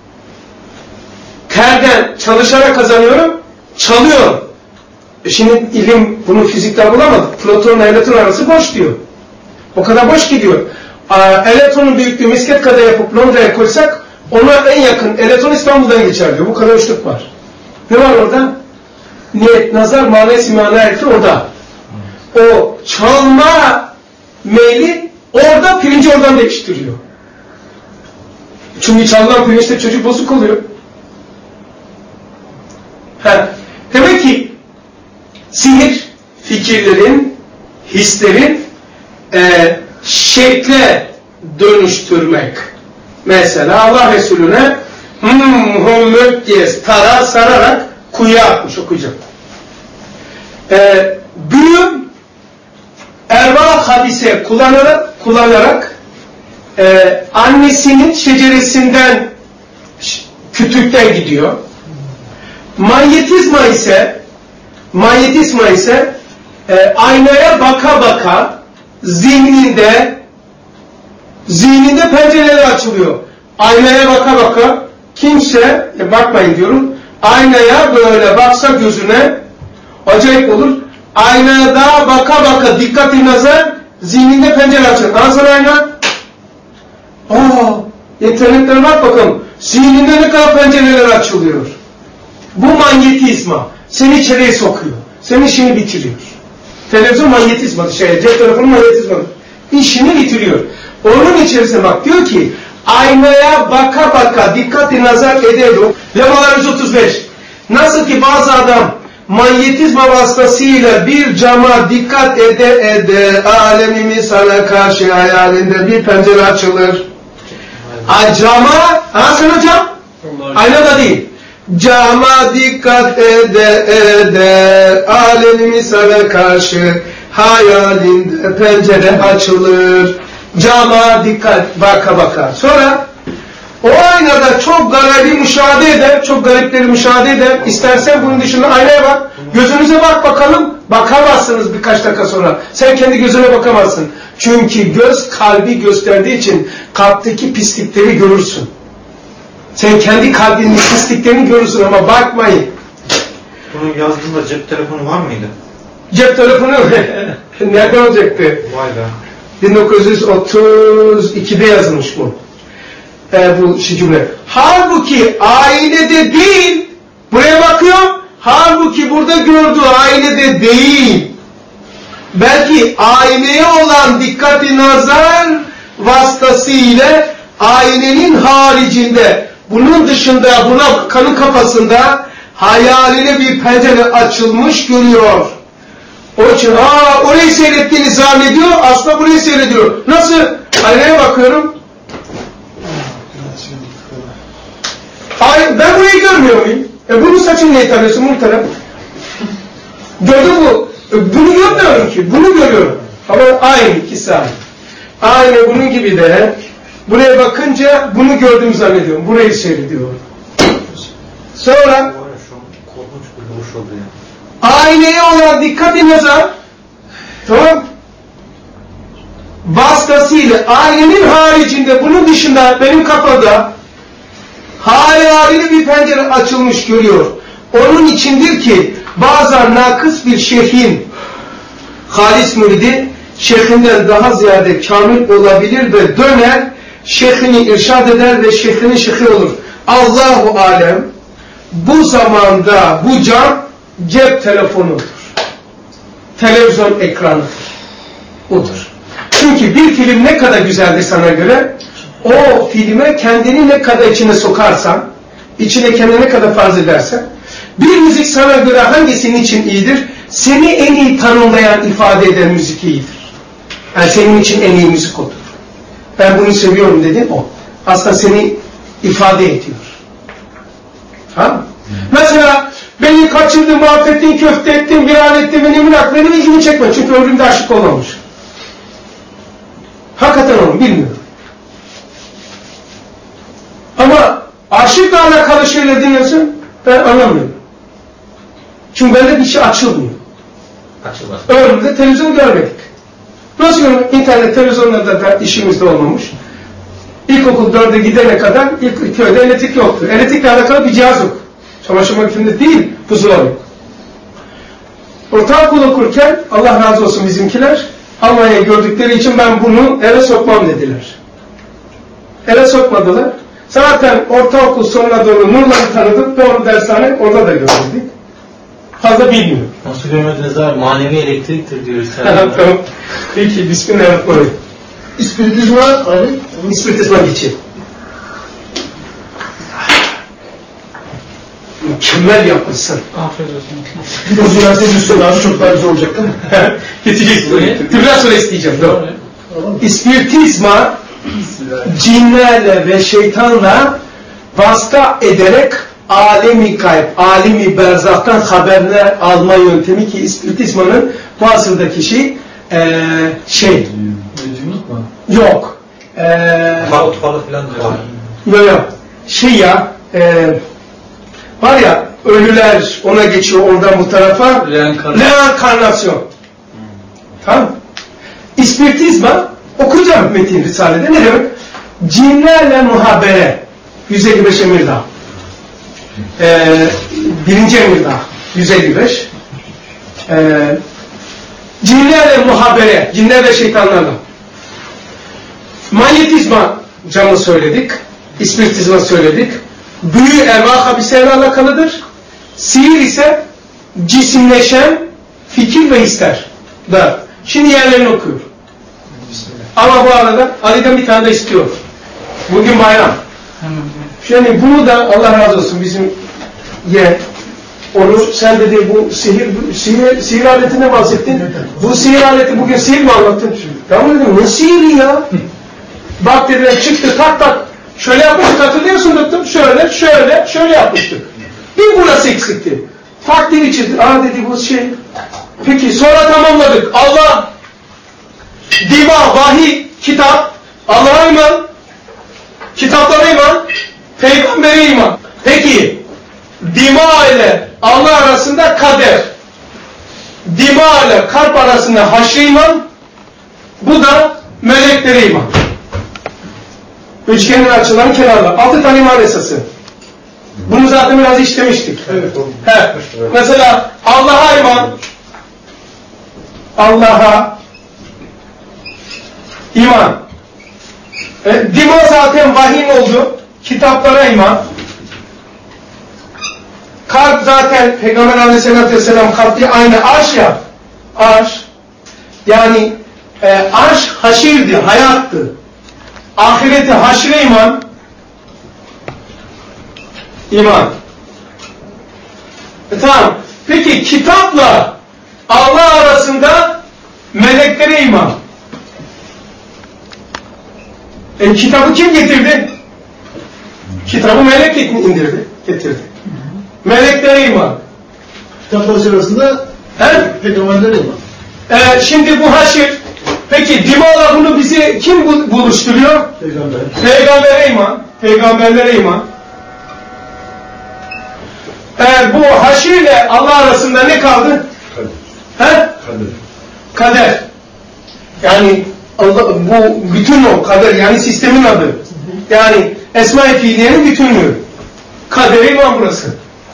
Terden çalışarak kazanıyorum. Çalıyorum. E şimdi ilim bunu fizikte bulamadı. Protonla elektron arası boş diyor. O kadar boş gidiyor. Elektronun büyüklüğü misket kadar yapıp Londra'ya koysak ona en yakın elektron İstanbul'dan geçer diyor. Bu kadar uçluk var. Ne var orada? Niyet, nazar, manesi, manayeti orada. O çalma meyli orada pirinci oradan değiştiriyor. Çünkü çalınan pirinçte çocuk bozuk oluyor. Ha. Demek ki sihir, fikirlerin, hislerin e, şekle dönüştürmek. Mesela Allah Resulüne Muhammed diye tara sararak kuyuya atmış, okuyacağım. E, büyü erva hadise kullanarak, kullanarak e, annesinin şeceresinden kütükten gidiyor. Manyetizma ise manyetizma ise e, aynaya baka baka zihninde zihninde pencereler açılıyor. Aynaya baka baka kimse e, bakmayın diyorum. Aynaya böyle baksa gözüne acayip olur. Aynaya daha baka baka dikkatli nazar zihninde pencere açılıyor. Nasıl ayna? Aa, internetten bak bakalım. Zihninde ne kadar pencereler açılıyor. Bu manyetizma seni içeriye sokuyor. Senin işini bitiriyor. Televizyon manyetizmadır. Şey, cep telefonu manyetizmadır. İşini bitiriyor. Onun içerisine bak diyor ki aynaya baka baka dikkatli nazar ediyor. Lemalar yüz otuz beş. Nasıl ki bazı adam manyetizma vasıtasıyla bir cama dikkat ede ede alemimi sana karşı hayalinde bir pencere açılır. A, cama, ha sana cam? Ayna da değil. Cama dikkat ede ede alemimi sana karşı hayalinde pencere açılır. Cama dikkat baka baka. Sonra o aynada çok garibi müşahede eder, çok garipleri müşahede eder. İstersen bunun dışında aynaya bak, gözünüze bak bakalım. Bakamazsınız birkaç dakika sonra. Sen kendi gözüne bakamazsın. Çünkü göz kalbi gösterdiği için kalpteki pislikleri görürsün. Sen kendi kalbinin pisliklerini görürsün ama bakmayın. Bunu yazdığında cep telefonu var mıydı? Cep telefonu nereden olacaktı? Vay be. bin dokuz yüz otuz ikide yazılmış bu. Ee, bu şu cümle. Halbuki aynede değil, buraya bakıyor, halbuki burada gördüğü aynede değil. Belki ayneye olan dikkati nazar vasıtasıyla aynenin haricinde, bunun dışında, buna kanın kafasında hayaline bir pencere açılmış görüyor. O için aa orayı seyrettiğini zannediyor, aslında burayı seyrediyor. Nasıl? Aynaya bakıyorum. Ay, ben burayı görmüyor muyum? E bunun saçını niye tanıyorsun muhterem? Gördün mü? E, bunu görmüyorum ki. Bunu görüyorum. Ama aynı ikisi aynı. Aynı bunun gibi de buraya bakınca bunu gördüğümü zannediyorum. Burayı seyrediyorum. Sonra aynaya olan dikkati nazar, tamam, vasıtasıyla aynenin haricinde, bunun dışında benim kafada hayalini bir pencere açılmış görüyor. Onun içindir ki bazen nakıs bir şeyhin halis müridi şeyhinden daha ziyade kamil olabilir ve döner şeyhini irşad eder ve şeyhinin şeyhi olur. Allahu alem bu zamanda bu cam cep telefonudur. Televizyon ekranıdır. Odur. Çünkü bir film ne kadar güzeldir sana göre, o filme kendini ne kadar içine sokarsan, içine kendini ne kadar farz edersen, bir müzik sana göre hangisinin için iyidir? Seni en iyi tanımlayan, ifade eden müzik iyidir. Yani senin için en iyi müzik odur. Ben bunu seviyorum dedin o. Aslında seni ifade ediyor. Ha? Mesela beni kaçırdın, mahvettin, köfte ettin, bir hal ettin, beni bırak, benim ilgimi çekme. Çünkü ömrümde aşık olmamış. Hakikaten onu bilmiyorum. Ama aşıkla alakalı şeyler dinliyorsun, ben anlamıyorum. Çünkü bende bir şey açılmıyor. Açılmaz. Ömrümde televizyon görmedik. Nasıl görmedik? İnternet, televizyonlarda da işimizde olmamış. İlkokul dörde gidene kadar ilk köyde elektrik yoktu. Elektrikle alakalı bir cihaz yok. Çamaşır makinesinde değil, buzdolabı yok. Ortaokul okurken, Allah razı olsun bizimkiler, Almanya'yı gördükleri için ben bunu eve sokmam dediler. Eve sokmadılar. Zaten ortaokul sonuna doğru Nurlan'ı tanıdık, doğru dershane orada da görmedik. Fazla bilmiyorum. Nasıl görmediniz abi? Manevi elektriktir diyoruz. Tamam. Peki, bismillahirrahmanirrahim. İspiritizma, hani? İspiritizma geçeyim. Mükemmel yapmışsın. Afiyet olsun. O zaman senin üstüne daha çok daha güzel olacak değil mi? Geçeceksin. Biraz sonra isteyeceğim. Doğru. İspiritizma cinlerle ve şeytanla vasıta ederek alemi gayb, alemi berzahtan haberler alma yöntemi ki ispiritizmanın bu asırdaki şey ee, şey Mecnunluk mu? yok. Ee, Tağut falı falan diyor. yok yok. Şey ya ee, var ya ölüler ona geçiyor oradan bu tarafa. Reenkarnasyon. Hmm. Tamam. İspiritizma okuyacağım metin risalede. Ne demek? Cinlerle muhabere. yüz elli beş emir daha. Ee, birinci emir daha. yüz elli beş. Ee, cinlerle muhabere. Cinler ve şeytanlarla. Manyetizma camı söyledik. İspiritizma söyledik. Büyü ervah habiseyle alakalıdır. Sihir ise cisimleşen fikir ve hisler. Da. Şimdi yerlerini okuyor. Ama bu arada Ali'den bir tane de istiyor. Bugün bayram. Yani bunu da Allah razı olsun bizim ye Onu sen dedi bu sihir, sihir, sihir aletine bahsettin. Bu sihir aleti bugün sihir mi anlattın? Tamam dedim, ne sihiri ya? Bak dediler, çıktı tak tak. Şöyle yapmıştık, hatırlıyorsun tuttum. Şöyle, şöyle, şöyle yapmıştık. Bir burası eksikti. Takdir için, aa dedi bu şey. Peki sonra tamamladık. Allah, dima, vahiy, kitap, Allah'a iman, kitaplara iman, peygambere iman. Peki, dima ile Allah arasında kader, dima ile kalp arasında haşr iman, bu da meleklere iman. Üçgenin açılan kenarlar. Altı tane iman esası. Bunu zaten biraz işlemiştik. Evet. He. Mesela Allah'a iman, Allah'a iman. E, dima zaten vahyin oldu. Kitaplara iman. Kalp zaten Peygamber Aleyhisselatü Vesselam kalpte aynı arş ya. Arş. Yani e, arş haşirdi, hayattı. Ahirete haşre iman. İman. E, tamam. Peki kitapla Allah arasında meleklere iman. E, kitabı kim getirdi? Kitabı melek indirdi, getirdi. Meleklere iman. Kitaplar arasında peygamberlere iman. E, şimdi bu haşir. Peki dimağla bunu bizi kim buluşturuyor? Peygamber. Peygambere iman. Peygamberlere iman. E, bu haşirle Allah arasında ne kaldı? Kader. He? Kader. Kader. Yani Allah, bu bütün o kader, yani sistemin adı. Yani Esma-i Fiiliye'nin bütünlüğü. Kadere iman burası.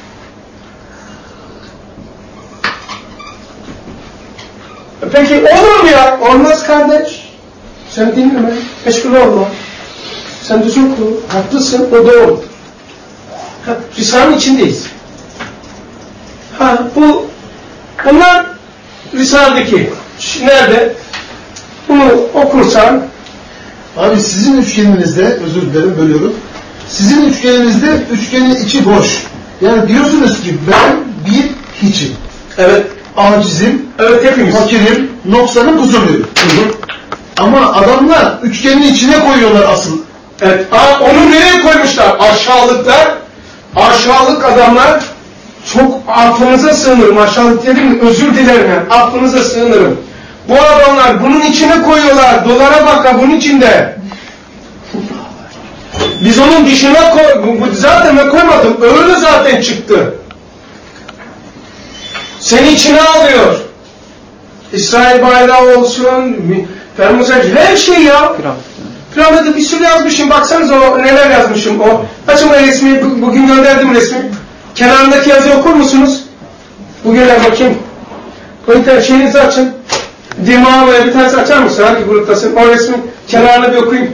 Peki olur mu ya? Olmaz kardeş. Sen dinleme, meşgul olma. Sen düzgün kur, haklısın, o doğru. Risale'nin içindeyiz. Ha, bu, bunlar Risale'deki. Nerede? Bunu okursan. Abi sizin üçgeninizde, özür dilerim bölüyorum. Sizin üçgeninizde üçgenin içi boş. Yani diyorsunuz ki ben bir hiçim. Evet. Acizim, Evet hepimiz. fakirim, noksanım, kusurluyum. Ama adamlar üçgenin içine koyuyorlar asıl. Evet. Aa, onu nereye koymuşlar? Aşağılıklar, aşağılık adamlar. Çok affınıza sığınırım. Aşağılık dedim mi? Özür dilerim yani. Affınıza sığınırım. Bu adamlar bunun içine koyuyorlar. Dolara bak bunun içinde. Biz onun dışına koy... Zaten ben koymadım. Öyle zaten çıktı. Seni içine alıyor. İsrail bayrağı olsun, Fermuza, her şey ya. Piramide bir sürü yazmışım. Baksanıza o neler yazmışım. O açın o resmi. Bugün gönderdim resmi. Kenarındaki yazıyı okur musunuz? Bugün bakayım. O internet şeyinizi açın. Dimağı'ya bir tanesi açar mısın? Hangi gruptasın? O resmin kenarını bir okuyayım.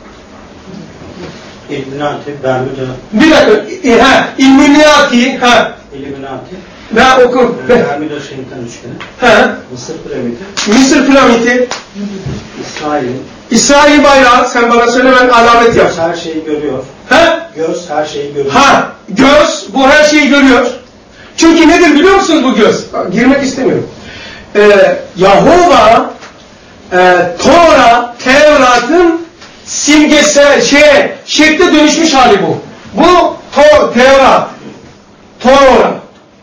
İlluminati, Bermuda. Bir dakika. Ha, İlluminati. Ha. İlluminati. Ben oku. Bermuda şeytan üçgeni. Ha. Mısır piramidi. Mısır piramidi. İsrail. İsrail bayrağı. Sen bana söyle, ben alamet yap. Göz her şeyi görüyor. Ha? Göz her şeyi görüyor. Ha. Göz bu her şeyi görüyor. Çünkü nedir biliyor musunuz bu göz? Girmek istemiyorum. Ee, Yahova e, Tora, Tevrat'ın simgesel şey, şekle dönüşmüş hali bu. Bu to, Tevrat. Tora.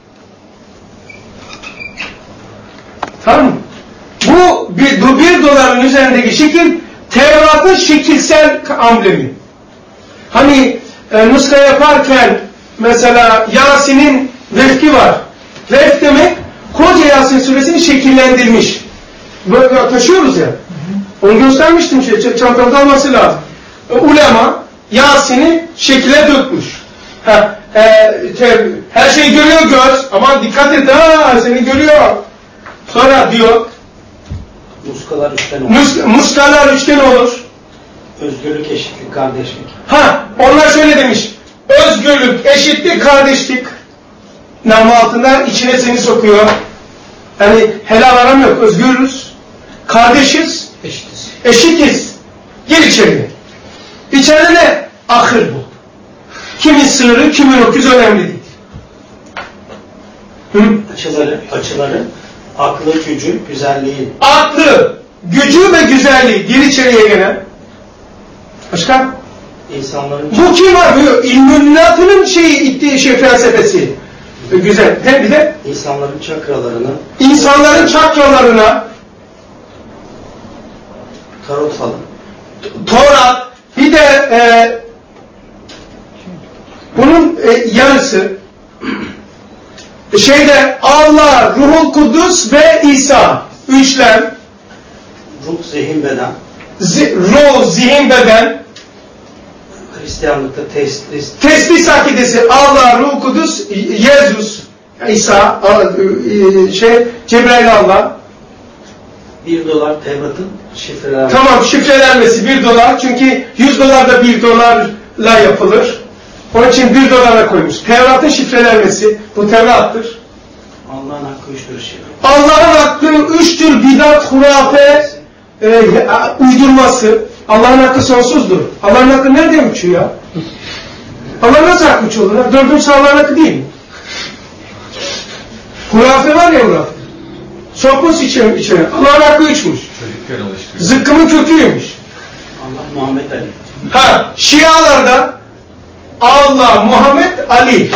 Tamam mı? Bu bir, bir doların üzerindeki şekil Tevrat'ın şekilsel amblemi. Hani e, nuska yaparken mesela Yasin'in vefki var. Vef demek koca Yasin suresini şekillendirmiş. Böyle taşıyoruz ya. Onu göstermiştim şey, çantamda olması lazım. E, ulema Yasin'i şekile dökmüş. Ha, e, te, her şeyi görüyor göz. Aman dikkat et ha, seni görüyor. Sonra diyor Muskalar üçgen olur. mus, muskalar üçgen olur. Özgürlük, eşitlik, kardeşlik. Ha, onlar şöyle demiş. Özgürlük, eşitlik, kardeşlik. Namı altında içine seni sokuyor. Yani helal aram yok. Özgürüz. Kardeşiz. Eşitiz. Eşitiz. Gir içeri. İçeride ne? Ahır bu. Kimin sığırı, kimin öküz önemli değil. Hı? Açıları, açıları, aklı, gücü, güzelliği. Aklı, gücü ve güzelliği. Gir içeriye gene. Başka? İnsanların Bu kim var? Bu İlluminati'nin şeyi, ittiği şey felsefesi. E, güzel. Hem bir de insanların çakralarını, insanların çakralarına, tarot falan. Torat, bir de e, bunun e, yarısı şeyde Allah, Ruhul Kudüs ve İsa. Üçlem. Ruh, zihin, beden. Zi, ruh, zihin, beden. Hristiyanlıkta teslis. Teslis akidesi Allah, Ruh Kudüs, Yezus, İsa, şey, Cebrail Allah. Bir dolar Tevrat'ın şifreler. Tamam, şifrelenmesi bir dolar. Çünkü yüz dolar da bir dolarla yapılır. Onun için bir dolara koymuş. Tevrat'ın şifrelenmesi, bu Tevrat'tır. Allah'ın hakkı üçtür şifre. Allah'ın hakkı üçtür, bidat, hurafe, e, uydurması. Allah'ın hakkı sonsuzdur. Allah'ın hakkı nerede uçuyor ya? Allah nasıl hakkı uçuyor? Dördüncü Allah'ın hakkı değil mi? Hurafe var ya hurafe. Sokmuş içine, içine. Allah'ın hakkı üçmüş. Zıkkımın köküymüş. Allah Muhammed Ali. Ha, Şialarda Allah, Muhammed, Ali.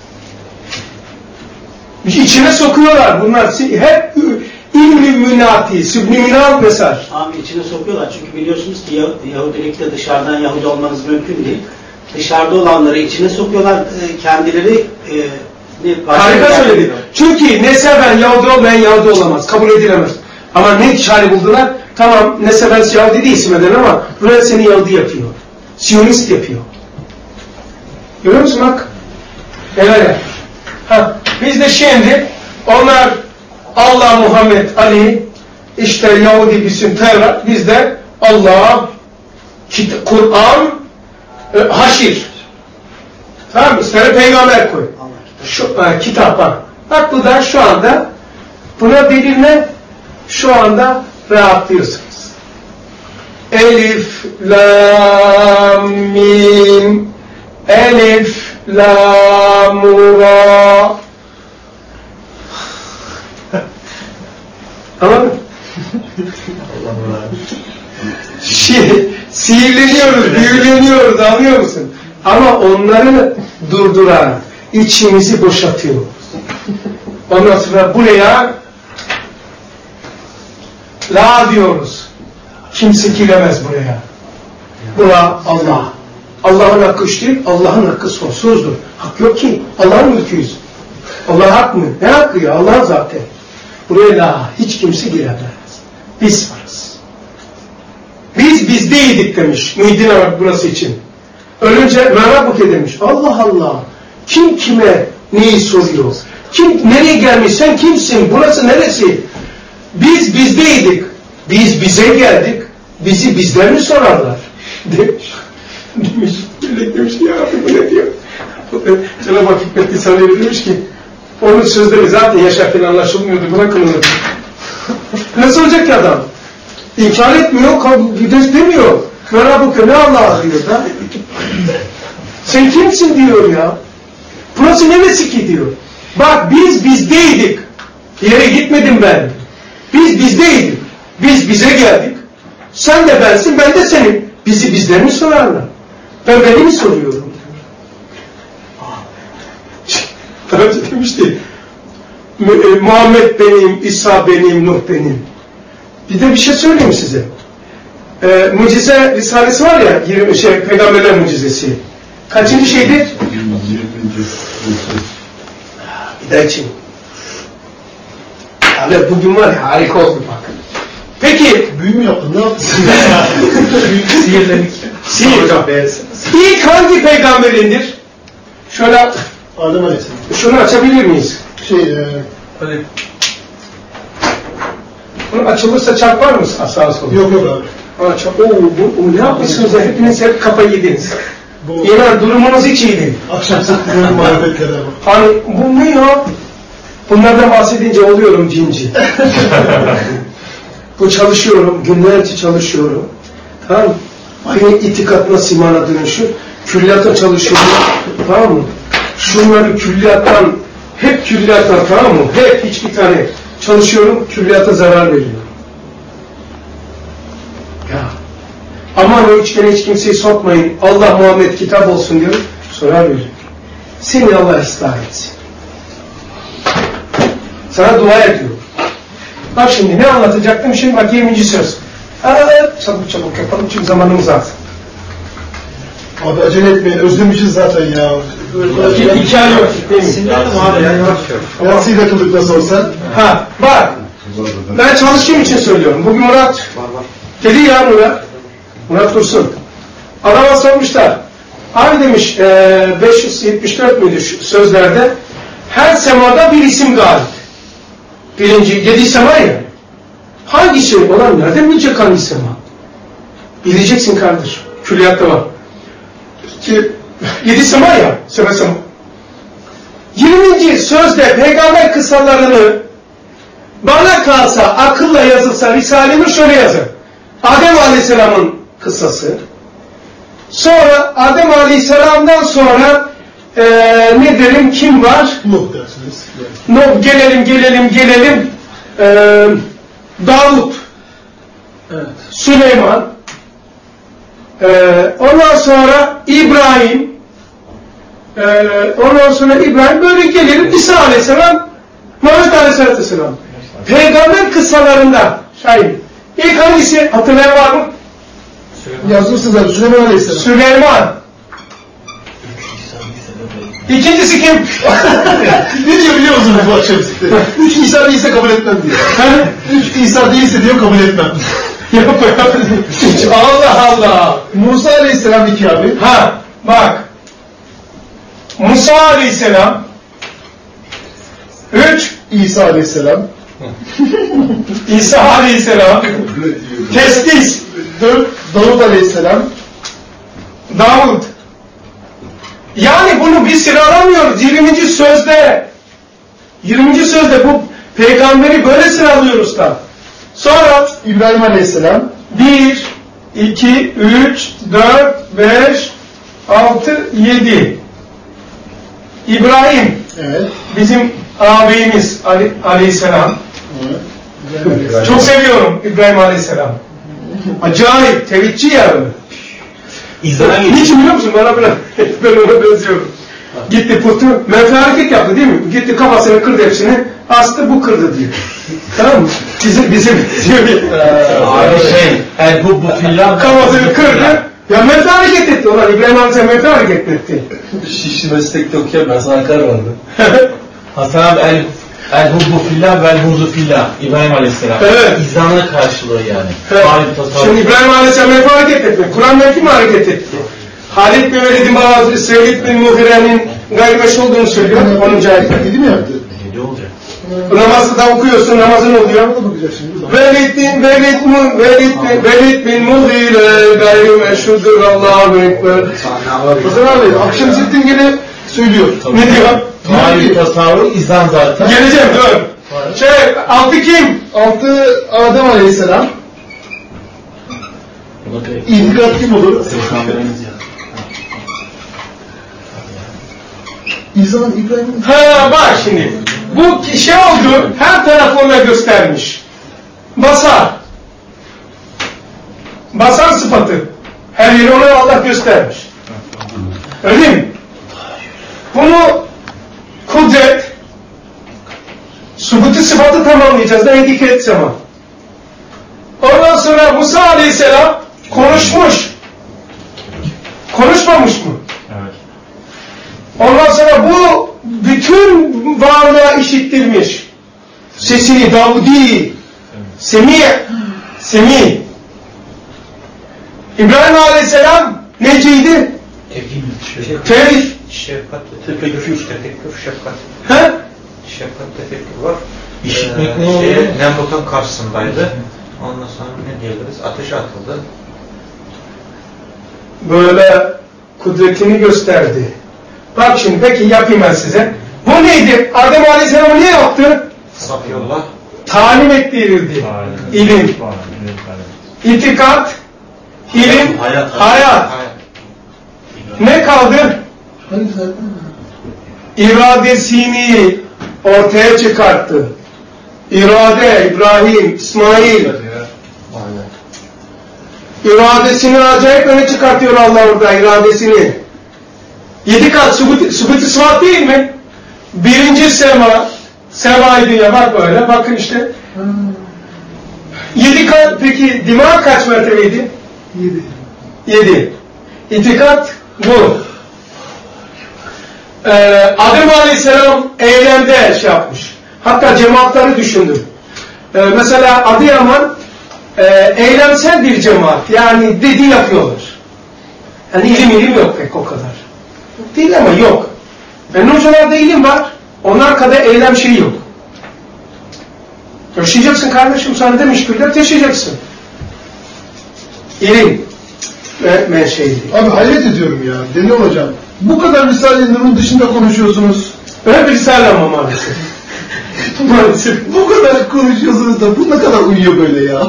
İçine sokuyorlar bunlar. Hep İlluminati, subliminal mesaj. Abi içine sokuyorlar çünkü biliyorsunuz ki Yah- Yahudilikte dışarıdan Yahudi olmanız mümkün değil. Dışarıda olanları içine sokuyorlar, e, kendileri e, ne, Harika söyledi. Çünkü ne seven Yahudi olmayan Yahudi olamaz. Kabul edilemez. Ama ne çare buldular? Tamam ne seven Yahudi değil ismeden ama buraya seni Yahudi yapıyor. Siyonist yapıyor. Görüyor musun bak? Helal ya. Ha, biz de şimdi onlar Allah, Muhammed, Ali, işte Yahudi bizim Tevrat, biz de Allah, Kur'an, e, Haşir. Tamam mı? İster peygamber koy. Şu, e, kitap bak. Bak bu da şu anda buna belirle şu anda rahatlıyorsunuz. Elif, Lam, Mim, Elif, Lam, Ra. Anladın mı? Şi, sihirleniyoruz, büyüleniyoruz, anlıyor musun? Ama onları durdurarak içimizi boşaltıyoruz. Ondan sonra buraya la diyoruz. Kimse giremez buraya. Bura Allah. Allah'ın hakkı üçtür, Allah'ın hakkı sonsuzdur. Hak yok ki. Allah'ın mülküyüz. Allah hak mı? Ne hakkı ya? Allah zaten. Buraya la hiç kimse giremez. Biz varız. Biz bizdeydik demiş Muhyiddin Arabi burası için. Ölünce Merabuke demiş. Allah Allah. Kim kime neyi soruyor? Kim nereye gelmiş? Sen kimsin? Burası neresi? Biz bizdeydik. Biz bize geldik. Bizi bizden mi sorarlar? Demiş. Demiş. Demiş ki ya Rabbi bu ne diyor? Cenab-ı Hak Hikmetli Sanevi demiş ki onun sözleri zaten yaşarken anlaşılmıyordu. Bırakın onu. Nasıl olacak ki adam? İnkar etmiyor, gides demiyor. Merabuke ne Allah'a diyor da? Sen kimsin diyor ya? Burası neresi ki diyor. Bak biz bizdeydik. Bir yere gitmedim ben. Biz bizdeydik. Biz bize geldik. Sen de bensin, ben de senin. Bizi bizden mi sorarlar? Ben beni mi soruyorum? Daha önce demişti. Muhammed benim, İsa benim, Nuh benim. Bir de bir şey söyleyeyim size. Ee, mucize risalesi var ya, yirmi şey, peygamberler mucizesi. Kaçıncı şeydi? Bir daha için. Yani bugün var ya, harika oldu bak. Peki. Büyü mü yaptın? Ne yaptın? Sihirledik. Sihir. İlk hangi peygamberindir? Şöyle Adem Aleyhisselam. şunu açabilir miyiz? Şey, e, Hadi. Bunu açılırsa çarpar mısın sağa sola? yok yok abi. Aa, çok, oo, bu, bu, ne yapmışsınız ya? Hepiniz hep kafayı yediniz. Bu, İnan durumunuz hiç iyi değil. akşam sıkıntının marifetleri bu. Hani bu mu ya? Bunlardan bahsedince oluyorum cinci. Bu çalışıyorum, günlerce çalışıyorum. Tamam mı? Aynı itikatına simana dönüşür. Külliyata çalışıyorum. Tamam mı? Şunları külliyattan Hep külliyatlar, tamam mı? Hep hiçbir tane çalışıyorum, külliyata zarar veriyor. Ya. Aman o üçgene hiç kimseyi sokmayın. Allah Muhammed kitap olsun diyor. Zarar veriyor. Seni Allah ıslah etsin. Sana dua ediyorum. Bak şimdi ne anlatacaktım? Şimdi bak yirminci söz. Aa, çabuk çabuk yapalım çünkü zamanımız az. Abi acele etmeyin. Özlemişiz zaten ya. İki ay yok değil mi? Sinirlendim abi ya. Biraz iyi takıldık nasıl olsa. Ha bak. Ben çalıştığım için söylüyorum. Bugün Murat dedi ya Murat. Murat Dursun. Adama sormuşlar. Abi demiş e, beş yüz yetmiş dört müydü şu sözlerde? Her semada bir isim galip. Birinci yedi sema ya. Hangisi? Olan nereden bilecek hangi sema? Bileceksin kardeşim. Külliyatta var. Ki yedi sema ya. Sema sema. yirminci sözde peygamber kıssalarını bana kalsa akılla yazılsa Risale-i Nur şöyle yazar. Adem Aleyhisselam'ın kıssası. Sonra Adem Aleyhisselam'dan sonra ee, ne derim kim var? Nuh dersiniz. No, gelelim gelelim gelelim ee, Davut, Evet. Süleyman, ee, ondan sonra İbrahim, ee, ondan sonra İbrahim böyle gelelim İsa Aleyhisselam, Muhammed Aleyhisselam. Peygamber kıssalarında şahin. İlk hangisi hatırlayan var mı? Yazmışsınız abi. Süleyman Aleyhisselam. Süleyman. İkincisi kim? Ne diyor biliyor musunuz bu akşam size? Üç İsa değilse kabul etmem diyor. Üç İsa değilse diyor kabul etmem. Allah Allah. Musa Aleyhisselam iki abi. Ha bak. Musa Aleyhisselam. Üç. İsa Aleyhisselam. İsa Aleyhisselam. Testis. Dört. Davut Aleyhisselam. Davud. Yani bunu biz sıralamıyoruz. yirminci sözde. yirminci sözde bu peygamberi böyle sıralıyoruz da. Sonra İbrahim Aleyhisselam. bir, iki, üç, dört, beş, altı, yedi. İbrahim. Evet. Bizim ağabeyimiz Ali, Aleyhisselam. Evet. İbrahim Aleyhisselam. Çok seviyorum İbrahim Aleyhisselam. Acayip, tevhidçi ya. İzrail. Niçin biliyor musun? Bana bırak. Ben ona benziyorum. Gitti putu, menfi hareket yaptı değil mi? Gitti kafasını kırdı hepsini, astı bu kırdı diyor. Tamam mı? Bizim, bizim diyor. Abi şey, el bu bu filan. Kafasını kırdı. Ya menfi hareket etti onlar. İbrahim Aleyhisselam menfi hareket etti. Şişli meslekte okuyan ben sana kar vardı. Hasan abi el el bu filan ve el huzu filan. İbrahim Aleyhisselam. Evet. İzanın karşılığı yani. Evet. Tarih tasarruf. Şimdi İbrahim Aleyhisselam menfi hareket etti. Kur'an'dan kim hareket etti? Halid bin Velid'in babası Seyyid bin Muhire'nin gayrimeşru olduğunu söylüyor. onuncu ayette. Yedi mi yaptı? Ne olacak? Namazı da okuyorsun, namazın oluyor. Ona bakacak şimdi. Velid bin Velid bin Velid bin Velid bin Mughire gayrimeşrudur Allahu Ekber. Hasan abi akşam zittin gene söylüyor. Ne diyor? Tarih tasarruf izan zaten. Geleceğim dur. Şey, altı kim? Altı Adem Aleyhisselam. Buna pek. İtikat kim olur? İnsan İbrahim'in Ha bak şimdi. Bu şey oldu, her tarafı ona göstermiş. Basar. Basar sıfatı. Her yeri ona Allah göstermiş. Öyle mi? Bunu kudret, subutu sıfatı tamamlayacağız. Ne dikkat zaman. Ondan sonra Musa Aleyhisselam konuşmuş. Konuşmamış mı? Evet. Ondan sonra bu bütün varlığa işittirmiş. Sesini Davudi, Semi, Semi. İbrahim Aleyhisselam neciydi? Tevhid. Şefkat ve tefekkür, tefekkür, şefkat. He? Şefkat, tefekkür var. İşitmek Ee, ne oldu? şeye, Nemrut'un karşısındaydı. Ondan sonra ne diyebiliriz? Ateşe atıldı. Böyle kudretini gösterdi. Bak şimdi peki yapayım ben size. Bu neydi? Adem Aleyhisselam ne yaptı? Safiyullah. Talim ettirildi. İlim. İtikat, ilim, Hayat. hayat. Ne kaldı? Hani zaten İradesini ortaya çıkarttı. İrade, İbrahim, İsmail. İradesini acayip öne çıkartıyor Allah orada, iradesini. Yedi kat subut-i sıfat değil mi? Birinci sema, sema-i dünya, bak böyle, bakın işte. Yedi kat, peki dimağ kaç mertebeydi? Yedi. Yedi. İtikat bu. Ee, Adem Aleyhisselam eylemde şey yapmış. Hatta cemaatleri düşündüm. Ee, mesela Adıyaman e, eylemsel bir cemaat. Yani dediği yapıyorlar. Yani ilim ilim yok pek o kadar. Değil ama yok. Benim hocalarda ilim var. Onlar kadar eylem şeyi yok. Yaşayacaksın kardeşim, sana demiş biriler, taşıyacaksın. İlim ve menşeili. Abi hayret ediyorum ya. Deli olacağım. Bu kadar Risale-i Nur'un dışında konuşuyorsunuz. Öyle bir risale ama maalesef. Maalesef. Bu kadar konuşuyorsunuz da bu ne kadar uyuyor böyle ya.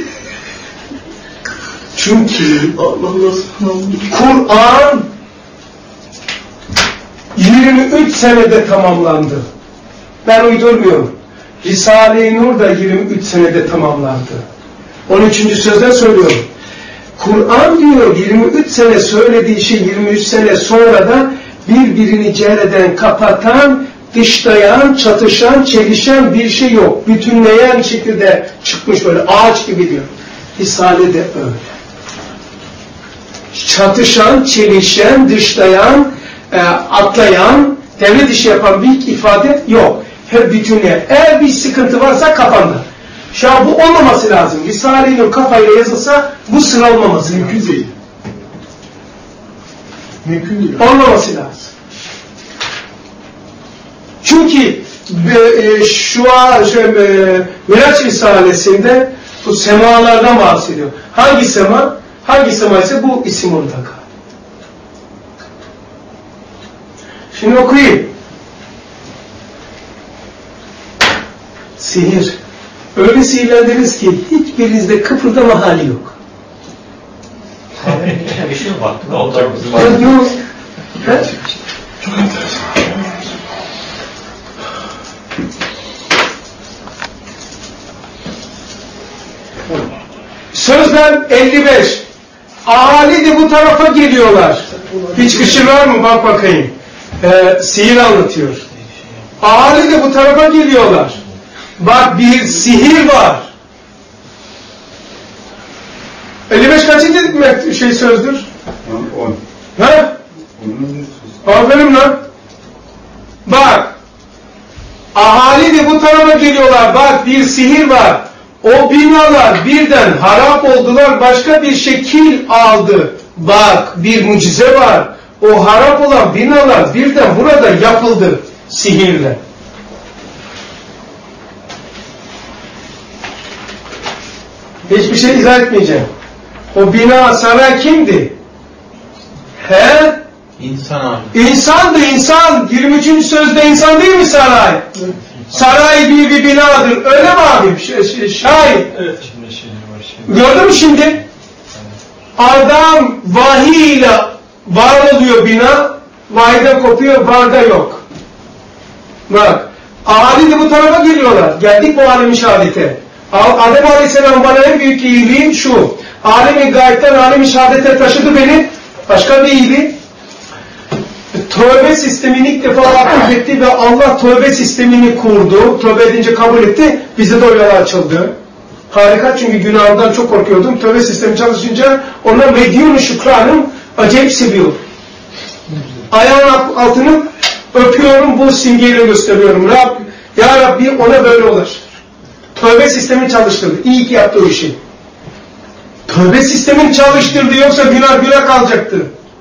Çünkü Allah Allah. Kur'an yirmi üç senede tamamlandı. Ben uydurmuyorum. Risale-i Nur da yirmi üç senede tamamlandı. on üçüncü sözden söylüyorum. Kur'an diyor yirmi üç sene söylediği şey yirmi üç sene sonra da birbirini cehreden, kapatan, dışlayan, çatışan, çelişen bir şey yok. Bütünleyen şekilde çıkmış böyle ağaç gibi diyor. Risale de öyle. Çatışan, çelişen, dışlayan, e, atlayan, devre dışı yapan bir ifade yok. Hep bütünleyen. Eğer bir sıkıntı varsa kapandı. Şu an bu olmaması lazım. Risale-i Nur kafayla yazılsa bu sıra olmaması lazım. Mümkün değil. Mümkün değil. Olmaması lazım. Çünkü e, şu an şey, e, Miraç Risalesi'nde bu semalardan bahsediyor. Hangi sema? Hangi sema ise bu isim mutlaka. Şimdi okuyayım. Sihir. Öyle sihirlendiniz ki hiçbirinizde kıpırdama hali yok. Bir şey mi baktın? Ne olacak bizim Yok. Yok. Çok enteresan. Sözler elli beş. Ahali de bu tarafa geliyorlar. Hiç kişi var mı? Bak bakayım. Ee, sihir anlatıyor. Ahali de bu tarafa geliyorlar. Bak bir sihir var. elli beş kaçıncı şey sözdür? on. Ha? Aferin lan. Bak. Ahali de bu tarafa geliyorlar. Bak bir sihir var. O binalar birden harap oldular. Başka bir şekil aldı. Bak bir mucize var. O harap olan binalar birden burada yapıldı sihirle. Hiçbir şey izah etmeyeceğim. O bina saray kimdi? He? İnsan abi. İnsandı insan. yirmi üçüncü sözde insan değil mi saray? Evet. Saray bir bir binadır. Öyle mi abi? Ş ş şahit. Evet. Şimdi şey var. Şimdi. Gördün mü şimdi? Evet. Adam vahiy ile var oluyor bina. Vahiyden kopuyor, varda yok. Bak. Ahali de bu tarafa geliyorlar. Geldik bu alem-i şehadete. Adem Aleyhisselam bana en büyük iyiliğim şu. Alem-i gayipten alem-i şehadete taşıdı beni. Başka bir iyiliği. Tövbe sistemini ilk defa aktif etti ve Allah tövbe sistemini kurdu. Tövbe edince kabul etti. Bize de o yol açıldı. Harika, çünkü günahımdan çok korkuyordum. Tövbe sistemi çalışınca ona medyun-u şükranım acayip seviyor. Ayağın altını öpüyorum, bu simgeyle gösteriyorum. Rab, ya Rabbi ona böyle olur. Tövbe sistemi çalıştırdı. İyi ki yaptı o işi. Tövbe sistemini çalıştırdı, yoksa günah günah kalacaktı.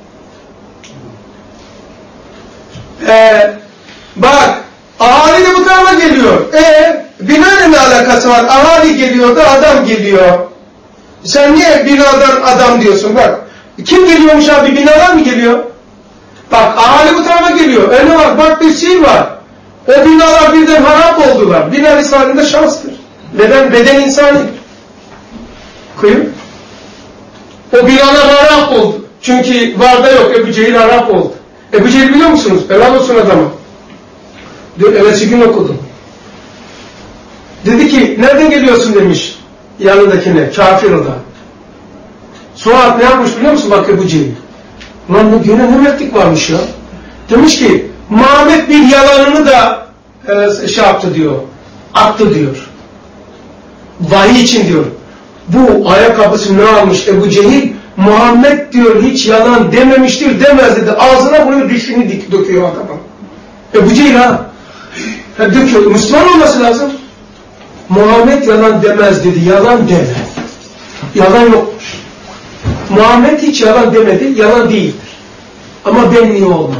Ee, bak, ahali de bu tarafa geliyor. E binayla ne alakası var? Ahali geliyor da adam geliyor. Sen niye binadan adam diyorsun? Bak, kim geliyormuş abi? Binalar mı geliyor? Bak, ahali bu tarafa geliyor. E ne var? Bak bir şey var. O binalar birden harap oldular. Bina risalinde şanstır. Neden? Beden insani. Koyun. O binalar harap oldu. Çünkü varda yok. Ebu Cehil harap oldu. Ebu Cehil biliyor musunuz? Helal olsun adamı. Dün evvelsi gün okudum. Dedi ki nereden geliyorsun demiş yanındakine, kafir o da. Suat ne yapmış biliyor musun bak Ebu Cehil? Lan bu gene ne mertlik varmış ya. Demiş ki Muhammed bir yalanını da e, şey yaptı diyor, attı diyor. Vahiy için diyor. Bu ayakkabısı ne almış Ebu Cehil? Muhammed diyor hiç yalan dememiştir demez dedi. Ağzına vuruyor dişini dik, döküyor adamı. Ebu Cehil ha. ha döküyor. Müslüman olması lazım. Muhammed yalan demez dedi. Yalan deme. Yalan yokmuş. Muhammed hiç yalan demedi. Yalan değildir. Ama ben niye olmadım?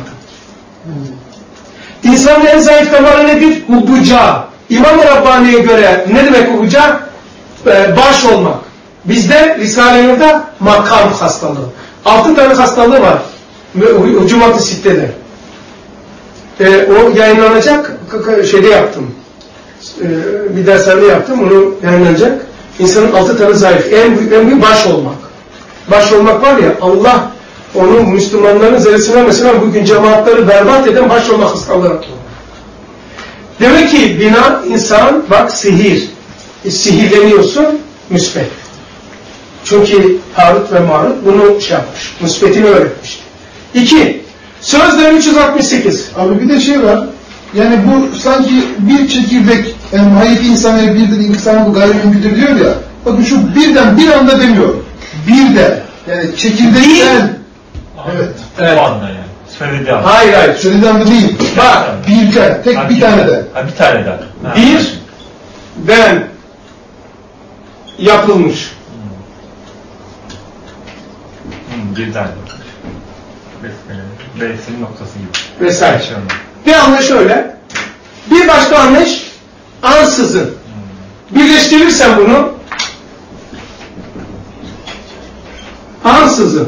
Hmm. İnsanın en zayıf damarı nedir? Hubuca. İmam-ı Rabbani'ye göre ne demek hubuca? Ee, baş olmak. Bizde Risale-i makam hastalığı. Altı tane hastalığı var. Hucumat-ı Sitte'de. Ee, o yayınlanacak. Şeyde yaptım. Ee, bir dershanede yaptım. Onu yayınlanacak. İnsanın altı tane zayıf. En büyük, en büyük baş olmak. Baş olmak var ya, Allah onu Müslümanların zerresine mesela bugün cemaatleri berbat eden baş olmak hastalığı. Demek ki bina insan, bak sihir. E, sihirleniyorsun, müsbet. Çünkü Harut ve Marut bunu şey yapmış, müsbetini öğretmişti. İki, Sözler üç yüz altmış sekiz. Abi bir de şey var, yani bu sanki bir çekirdek, yani muhayyip insana birden insana bu gayrimümkündür diyor ya, bakın şu birden bir anda demiyor. Birden, yani çekirdekten. Evet. Evet. O anda yani. Söylediği anda. Hayır hayır. Söylediği anda değil. Bak. Birden, tek Ha, bir tane de. Ha, bir tane de. Bir, ben yapılmış. Hmm, birden. B'sinin noktası gibi. Vesaire. Bir anlayış öyle. Bir başka anlayış ansızın. Birleştirirsen bunu ansızın.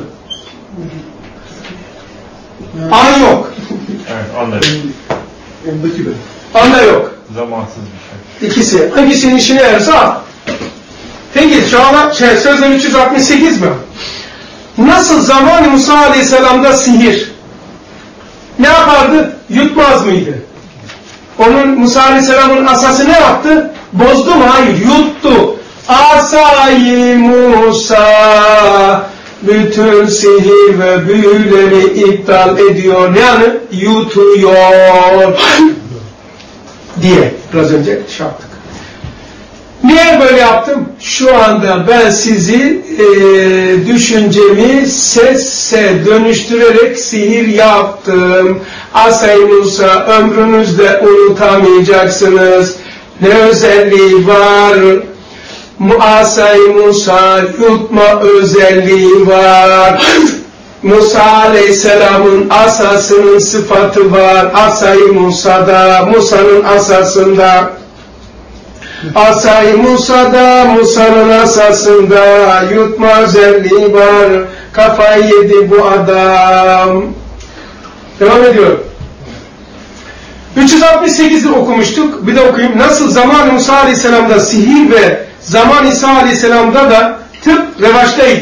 An yok. Evet, anladım. Ondaki de. Anda yok. Zamansız bir şey. İkisi. Hangisinin işine yararsa al. Peki şu an şey, Sözler üç yüz altmış sekiz mi? Nasıl zaman-ı Musa Aleyhisselam'da sihir ne yapardı? Yutmaz mıydı? Onun Musa Aleyhisselam'ın asası ne yaptı? Bozdu mu? Hayır. Yuttu. Asayı Musa bütün sihir ve büyüleri iptal ediyor. Yani yutuyor diye biraz önce şey yaptık. Niye böyle yaptım? Şu anda ben sizi e, düşüncemi sesse dönüştürerek sihir yaptım. Asay Musa ömrünüzde unutamayacaksınız. Ne özelliği var? Asay Musa yutma özelliği var. Musa Aleyhisselam'ın asasının sıfatı var. Asay Musa'da, Musa'nın asasında. Asay Musa'da, Musa'nın asasında yutma özelliği var. Kafayı yedi bu adam. Devam ediyor. üç yüz altmış sekiz'i okumuştuk. Bir de okuyayım. Nasıl zaman Musa Aleyhisselam'da sihir ve zaman İsa Aleyhisselam'da da tıp revaçtaydı.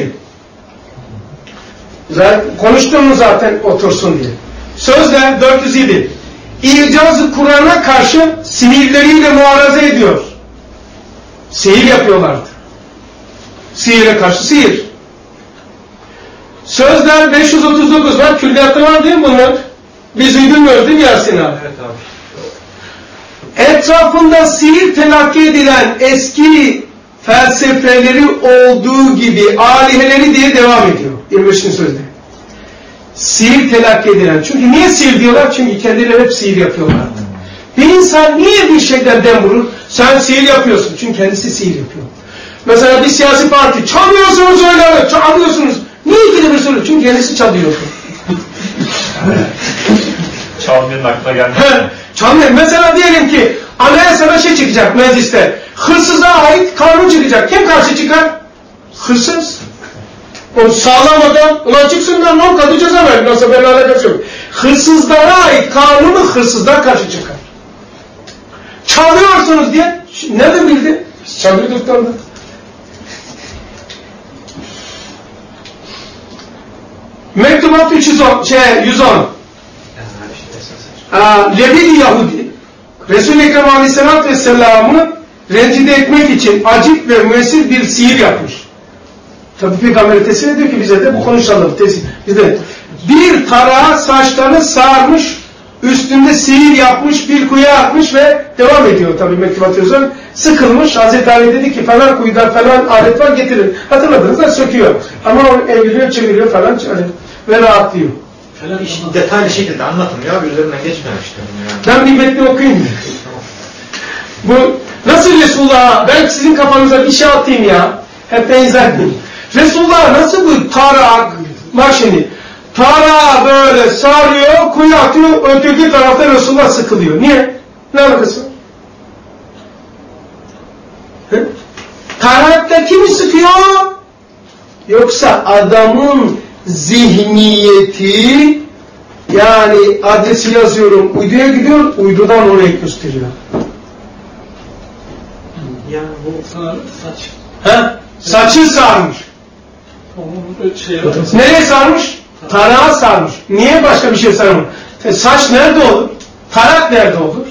Konuştuğumuz zaten otursun diye. Sözler dört yüz yedi. İcaz-ı Kur'an'a karşı sihirleriyle muaraza ediyor. Sihir yapıyorlardı. Sihire karşı sihir. Sözler beş yüz otuz dokuz var. Külliyatta var değil mi bunlar? Biz bilmiyoruz değil mi Yasin abi? Evet abi. Etrafında sihir telakki edilen eski felsefeleri olduğu gibi aliheleri diye devam ediyor. yirmi beşinci sözde. Sihir telakki edilen. Çünkü niye sihir diyorlar? Çünkü kendileri hep sihir yapıyorlar. Bir insan niye bir şeyden dem vurur? Sen sihir yapıyorsun. Çünkü kendisi sihir yapıyor. Mesela bir siyasi parti. Çalıyorsunuz öyle. Çalıyorsunuz. Niye ikide bir soruyor? Çünkü kendisi çalıyor. Çalmayanın aklına gelmez. Çalmıyor. Mesela diyelim ki anayasada şey çıkacak mecliste. Hırsıza ait kanun çıkacak. Kim karşı çıkar? Hırsız. O sağlam adam. Ulan çıksınlar lan kadı ceza ver. Nasıl benimle alakası yok. Hırsızlara ait kanunu hırsızlar karşı çıkar. Çalıyorsunuz diye. Nereden bildi? Çalıyorduklarında. Mektubat üç yüz on, şey, yüz on. Aa, Levidi Yahudi. Resul-i Ekrem Aleyhisselatü Vesselam'ı rencide etmek için acip ve müessir bir sihir yapmış. Tabi Peygamber tesir ediyor ki bize de bu konuşalım. Tesir. Bize bir tarağa saçlarını sarmış, üstünde sihir yapmış, bir kuyuya atmış ve devam ediyor tabi mektubat yazıyor. Sıkılmış, Hazreti Ali dedi ki falan kuyudan falan alet var getirin. Hatırladınız da söküyor. Ama o eviriyor, çeviriyor falan ve rahatlıyor. Falan işin detaylı şekilde anlatın ya, üzerinden geçmemiştim yani. Ben bir metni okuyayım. Bu nasıl Resulullah, ben sizin kafanıza bir şey atayım ya. Hep ben izah edeyim. Resulullah nasıl bu tarak, bak şimdi, tarağı böyle sarıyor, kuyu atıyor, öteki tarafta Resulullah sıkılıyor. Niye? Ne alakası var? Tarakta kimi sıkıyor? Yoksa adamın zihniyeti, yani adresi yazıyorum, uyduya gidiyor, uydudan oraya gösteriyor. Ya bu Saç. Ha? Saçı sarmış. Onun şey var. Nereye sarmış? Tarağa sarmış. Niye başka bir şey sarmış? E, saç nerede olur? Tarak nerede olur?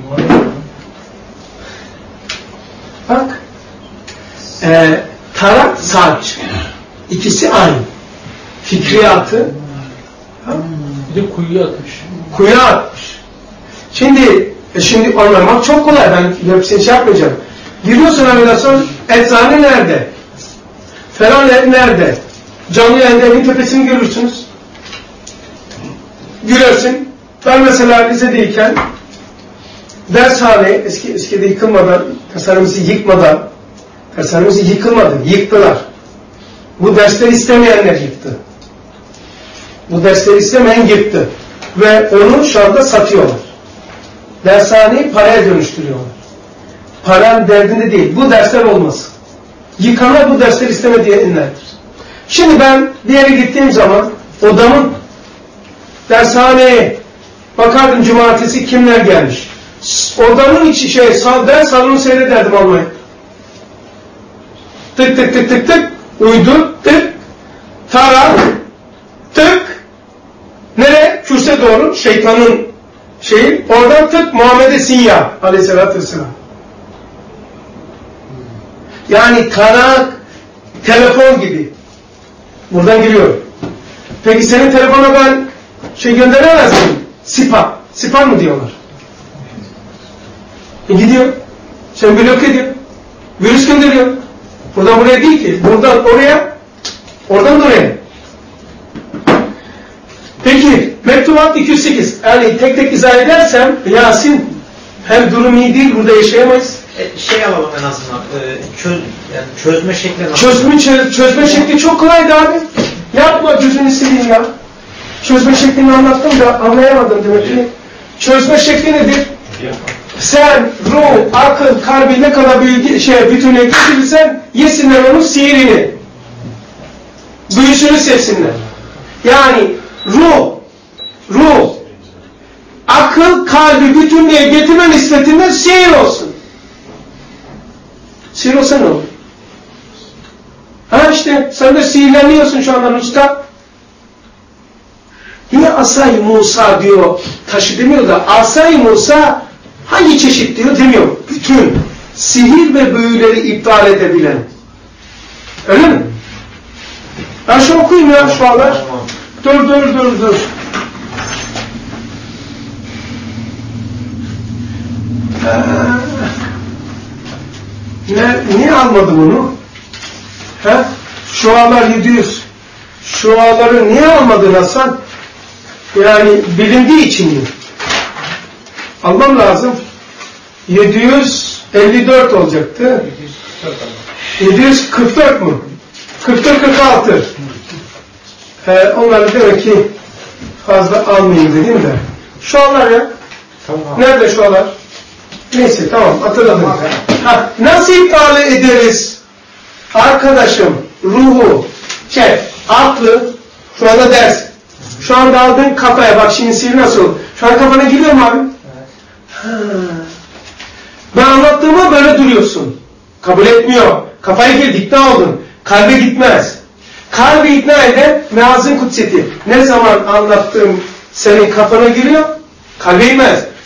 Bak. E, tarak, saç. İkisi aynı. Fikriyatı. Ha? Bir de kuyuya atmış. Kuyuya atmış. Şimdi e şimdi anlamak çok kolay. Ben hepsini şey yapmayacağım. Giriyorsun navigasyon, eczane nerede? Falan ev nerede? Canlı yayında evin tepesini görürsünüz. Girersin. Ben mesela lisedeyken dershane, eski eskide yıkılmadan, dershanemizi yıkmadan, dershanemizi yıkılmadı, yıktılar. Bu dersleri istemeyenler yıktı. Bu dersleri istemeyen yıktı. Ve onu şu anda satıyorlar. Dershaneyi paraya dönüştürüyorlar. Paran derdinde değil. Bu dersler olmasın. Yıkanlar bu dersleri istemediğinlerdir. Şimdi ben bir yere gittiğim zaman odamın dershaneye bakardım cumartesi kimler gelmiş. Odamın içi şey sal, ders salonu seyrederdim almayı. Tık tık tık tık tık uydu tık tarak tık nereye? Kürse doğru şeytanın şeyi oradan tık Muhammed'e sinyal aleyhissalatü vesselam. Yani tarak telefon gibi. Buradan giriyor. Peki senin telefona ben şey gönderemez miyim? Spam. Spam mı diyorlar? E gidiyor. Sen blok ediyor. Virüs gönderiyor. Buradan buraya değil ki. Buradan oraya, oradan da oraya. Peki mektubat iki yüz sekiz. Yani tek tek izah edersem Yasin hem durum iyi değil, burada yaşayamayız. E, şey alalım en azından, e, çöz, yani çözme şekli nasıl? Çözme, çöz, çözme şekli çok kolaydı abi. Yapma gözünü seveyim ya. Çözme şeklini anlattım da anlayamadım demek ki. Çözme şekli nedir? Sen ruh, akıl, kalbi ne kadar büyük şey bütüne getirirsen yesinler onun sihirini. Büyüsünü sevsinler. Yani ruh, ruh, akıl, kalbi bütünlüğe getirme nispetinde sihir olsun. Sihir olsa ne olur? Ha işte sen de sihirleniyorsun şu andan usta. Niye Asay Musa diyor, taşı demiyor da Asay Musa hangi çeşit diyor demiyor. Bütün sihir ve büyüleri iptal edebilen. Öyle mi? Ben şu okuyayım ya şu anlar. Dur dur dur dur. Ne, niye almadı bunu? He? Şualar yedi yüz. Şuaları niye almadın Hasan? Yani bilindiği için mi? Almam lazım. yedi yüz elli dört olacaktı. yedi yüz kırk dört mu? kırk dört kırk altı. Ee, onları demek ki fazla almayayım dedim de. Şualar ya. Tamam. Nerede şualar? Neyse tamam hatırladım. Ha, nasıl iptal ederiz? Arkadaşım, ruhu, şey, aklı, şu anda ders. Şu anda aldığın kafaya bak şimdi sihir nasıl? Şu an kafana giriyor mu abi? Evet. Ben anlattığıma böyle duruyorsun. Kabul etmiyor. Kafaya girdi, ikna oldun. Kalbe gitmez. Kalbi ikna eden meazın kutsiyeti. Ne zaman anlattığım senin kafana giriyor? Kalbe inmez.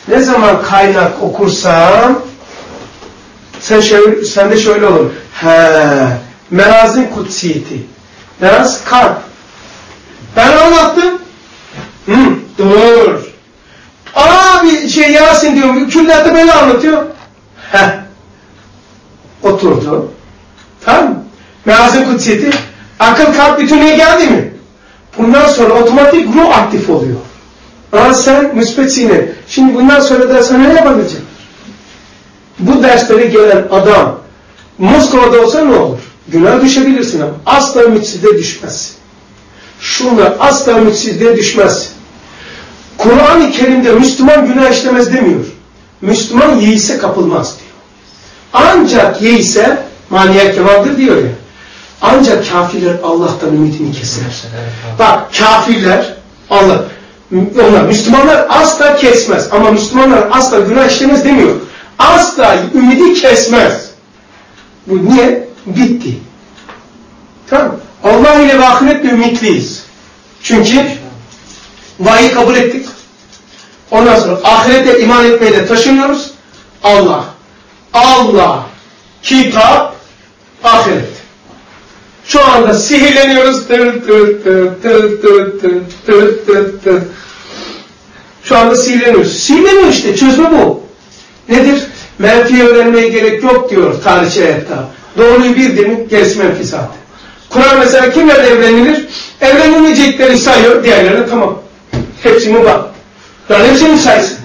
Ne zaman kaynak okursam sen şöyle, sen de şöyle olur. He, merazın kutsiyeti. Meraz kalp. Ben anlattım. Hı, dur. Aa bir şey Yasin diyorum. Küllerde böyle anlatıyor. Heh. Oturdu. Tamam mı? Merazın kutsiyeti. Akıl kalp bütünlüğe geldi mi? Bundan sonra otomatik ruh aktif oluyor. Aa sen müspet sinir. Şimdi bundan sonra da sana ne yapabilecek? Bu derslere gelen adam Moskova'da olsa ne olur? Günah düşebilirsin ama asla ümitsizliğe düşmezsin. Şunlar asla ümitsizliğe düşmezsin. Kur'an-ı Kerim'de Müslüman günah işlemez demiyor. Müslüman yeise kapılmaz diyor. Ancak yeise maniye kemaldir diyor ya. Ancak kafirler Allah'tan ümidini keser. Bak kafirler Allah, onlar Müslümanlar asla kesmez ama Müslümanlar asla günah işlemez demiyor. Asla ümidi kesmez. Bu niye? Bitti. Tamam. Allah ile ve ahiretle ümitliyiz. Çünkü vahiy kabul ettik. Ondan sonra ahirete iman etmeye de taşınıyoruz. Allah. Allah. Kitap. Ahiret. Şu anda sihirleniyoruz. Tır tır tır tır tır tır tır tır tır. Şu anda sihirleniyoruz. Sihirleniyor işte. Çözme bu. Nedir? Menfi öğrenmeye gerek yok diyor tarihçi hayatta. Doğruyu bildi mi gerisi menfi zaten. Kur'an mesela kimlerle evlenilir? Evlenilmeyecekleri sayıyor. Diğerlerine tamam. Hepsini bak. Yani hepsini saysın.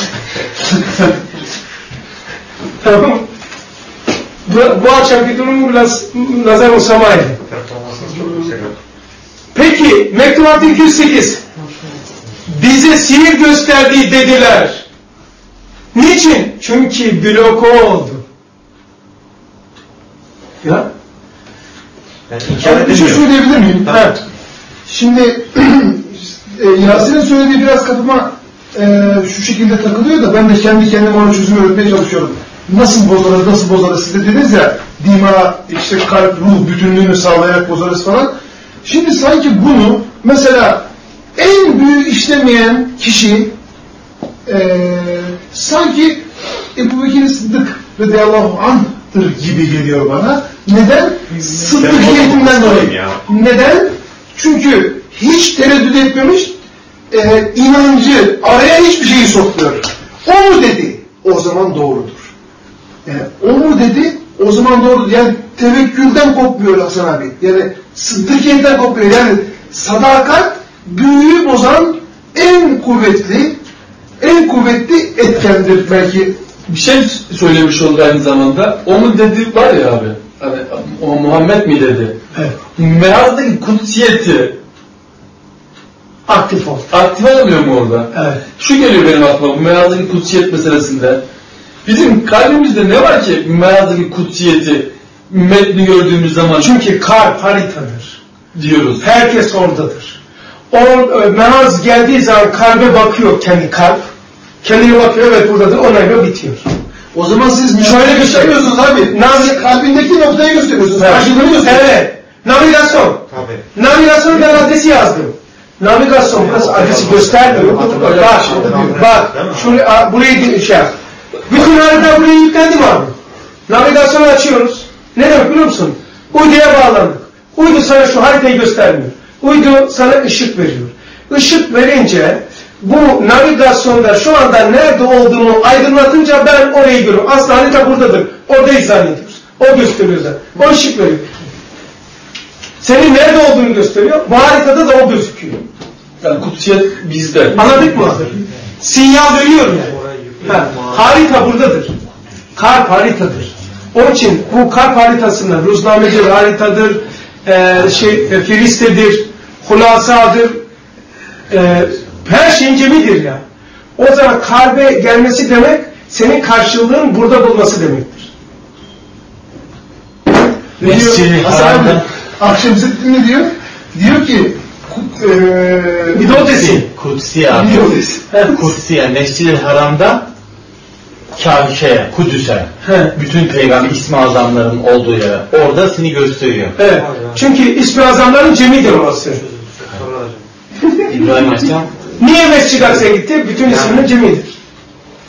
Tamam. Bu, bu akşamki durum biraz nazar usamaydı. Peki mektubat iki yüz sekiz bize sihir gösterdiği dediler. Niçin? Çünkü bloku oldu. Ya? Yani bir şey söyleyebilir miyim? Evet. Şimdi e, Yasin'in söylediği biraz kafama e, şu şekilde takılıyor da ben de kendi kendime ona çözüm üretmeye çalışıyorum. Nasıl bozarız, nasıl bozarız? Siz de dediniz ya, dima, işte kalp, ruh bütünlüğünü sağlayarak bozarız falan. Şimdi sanki bunu mesela en büyük işlemeyen kişi e, sanki Ebu Bekir Sıddık radıyallahu anh'tır gibi geliyor bana. Neden? Sıddıkiyetinden dolayı. Neden? Çünkü hiç tereddüt etmemiş, e, inancı araya hiçbir şeyi sokmuyor. O mu dedi? O zaman doğrudur. Yani o mu dedi? O zaman doğrudur. Yani tevekkülden kopmuyor Hasan abi. Yani sıddıkiyetten kopmuyor. Yani sadakat büyüyü bozan en kuvvetli, en kuvvetli etkendir belki. Bir şey söylemiş oldu aynı zamanda. O mu dedi var ya abi. Hani o Muhammed mi dedi? Evet. Merazdaki kutsiyeti Aktif ol. aktif olmuyor mu orada? Evet. Şu geliyor benim aklıma bu merazdaki kutsiyet meselesinde. Bizim kalbimizde ne var ki merazdaki kutsiyeti metni gördüğümüz zaman Çünkü kalp haritadır. diyoruz. Herkes oradadır. O e, meraz geldiği zaman kalbe bakıyor kendi kalp. Kendine bakıyor, evet buradadır, ona göre bitiyor. O zaman siz Şöyle şöyle gösteriyorsunuz abi. Navi- Kalbindeki noktayı gösteriyorsunuz. Evet. Karşılığını gösteriyorsunuz. Evet. Navigasyon. Tabii. Navigasyonu ben adresi yazdım. Navigasyon burası adresi göstermiyor. Bak, bak, şuraya, burayı şey yap. Bütün harita buraya yüklendi mi abi? Navigasyonu açıyoruz. Ne demek biliyor musun? Uyduya bağlandık. Uydu sana şu haritayı göstermiyor. Uydu sana ışık veriyor. Işık verince bu navigasyonda şu anda nerede olduğumu aydınlatınca ben orayı görüyorum. Aslında harita buradadır. Oradayız zannediyoruz. O gösteriyor zaten. O ışık veriyor. Senin nerede olduğunu gösteriyor. Bu haritada da o gözüküyor. Yani kutsiyet bizde. Anladık mı? Sinyal veriyor yani. Ha, harita buradadır. Kalp haritadır. Onun için bu kalp haritasında ruznamedir, haritadır, e, şey, e, firistedir, hulasadır, e, her şeyin cemidir ya. O zaman kalbe gelmesi demek, senin karşılığın burada bulması demektir. Ne diyor? Hasan abi, Akşemseddin ne diyor? Diyor ki eee Bidotesi. Kutsi abi. Bidotesi. Kutsiye, Mescid-i Haram'da Kâb- şeye, Kudüs'e, He. bütün peygamber ismi azamların olduğu yere, orada seni gösteriyor. Evet. Çünkü ismi azamların cemidir orası. İbrahim Aleyhisselam Niye Mescid-i Aksa'ya gitti? Bütün isminin cemidir.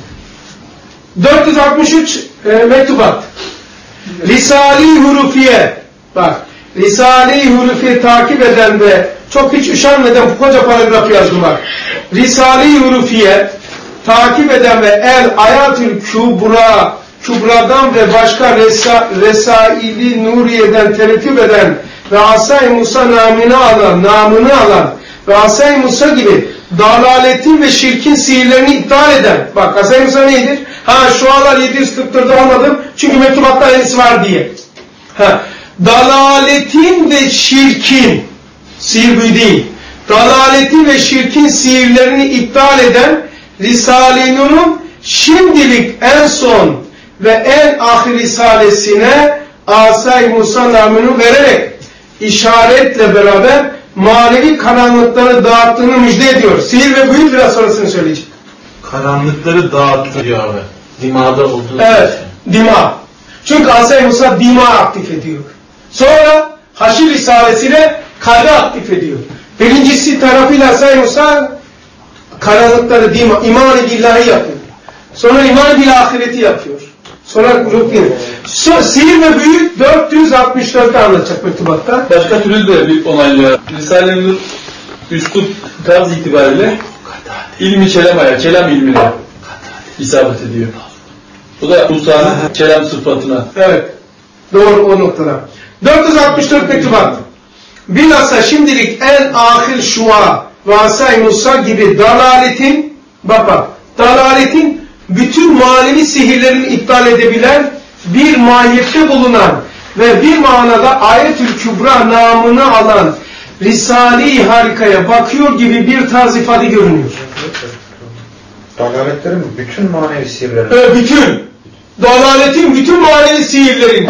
dört yüz altmış üç e, mektubat. Risale-i Hurufiye, bak, Risale-i Hurufiye takip eden ve çok hiç üşenmeden koca paragraf yazdım bak. Risale-i Hurufiye takip eden ve El Ayatül Kübra, Kübra'dan ve başka Resa, Resaili Nuriye'den terekküp eden ve Asay Musa namını alan, namını alan ve Asay Musa gibi dalaletin ve şirkin sihirlerini iptal eden, bak Asay Musa neydir? Ha şu anlar yedi yüz kırk dörtte olmadım çünkü mektubatta aynısı var diye. Ha, dalaletin ve şirkin, sihir büyü değil, dalaletin ve şirkin sihirlerini iptal eden Risale-i Nur'un şimdilik en son ve en ahir risalesine Asay Musa namını vererek işaretle beraber manevi karanlıkları dağıttığını müjde ediyor. Sihir ve büyü biraz sonrasını söyleyeceğim. Karanlıkları dağıttı diyor abi. Dima'da olduğu Evet, için. dima. Çünkü Asay Musa dima aktif ediyor. Sonra Haşir risalesiyle kalbi aktif ediyor. Birincisi tarafıyla Asay Musa karanlıkları dima, iman-ı billahi yapıyor. Sonra iman-ı bil ahireti yapıyor. Sonra ruhbin. So, sihir ve büyü dört yüz altmış dörtte anlatacak mektubatta. Başka türlü de bir onaylıyor. Risale-i Nur üslup tarz itibariyle ilmi kelamaya, kelam ilmine isabet ediyor. Bu da Musa'nın kelam sıfatına. Evet. Doğru o noktada. dört yüz altmış dört mektubat. Bilhassa şimdilik en ahir şua ve Asay Musa gibi dalaletin, bak bak, dalaletin bütün manevi sihirlerini iptal edebilen bir mahiyette bulunan ve bir manada Ayetül Kübra namını alan Risale-i Harika'ya bakıyor gibi bir tarz ifade görünüyor. Dalaletlerin bütün manevi sihirleri. Evet, bütün. Dalaletin bütün manevi sihirlerini.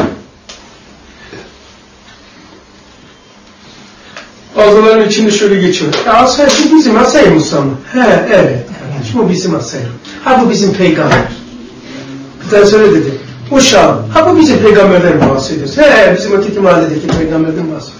Bazılarının içinde şöyle geçiyor. Ya Asay bu bizim Asay Musa mı? He, evet. Bu bizim Asay. Ha bu bizim peygamber. Bir tane söyle dedi. Uşağım. Ha bu bizim peygamberden mi bahsediyoruz? He, bizim öteki mahalledeki peygamberden bahsediyoruz.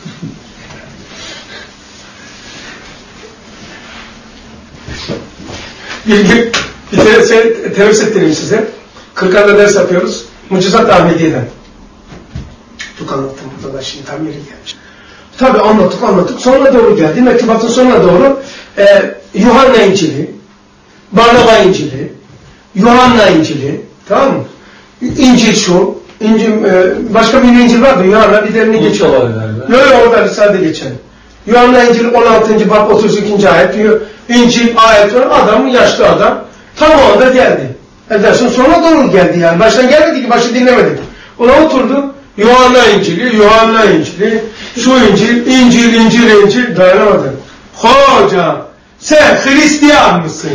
bir gün bir te terörist ettireyim size. Kırklar'da ders yapıyoruz. Mucizat Ahmediye'den. Çok anlattım burada da şimdi tam yeri gelmiş. Tabi anlattık anlattık. Sonuna doğru geldi. Mektubatın sonuna doğru e, Yuhanna İncil'i, Barnaba İncil'i, Yuhanna İncil'i, tamam mı? İncil şu, İncil, e, başka bir İncil vardı. Yuhanna bir derini geçiyor. Yok yok orada Risale'de geçen. Yuhanna İncil on altıncı bab otuz ikinci ayet diyor. İncil ayet var. Adam yaşlı adam. Tam o anda geldi. Edersin sonra doğru geldi yani. Baştan gelmedi ki başı dinlemedik. Ona oturdu. Yuhanna İncil'i, Yuhanna İncil'i, şu İncil, İncil, İncil, İncil dayanamadı. Hocam sen Hristiyan mısın?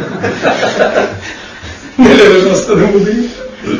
Nelere rastladım bu değil.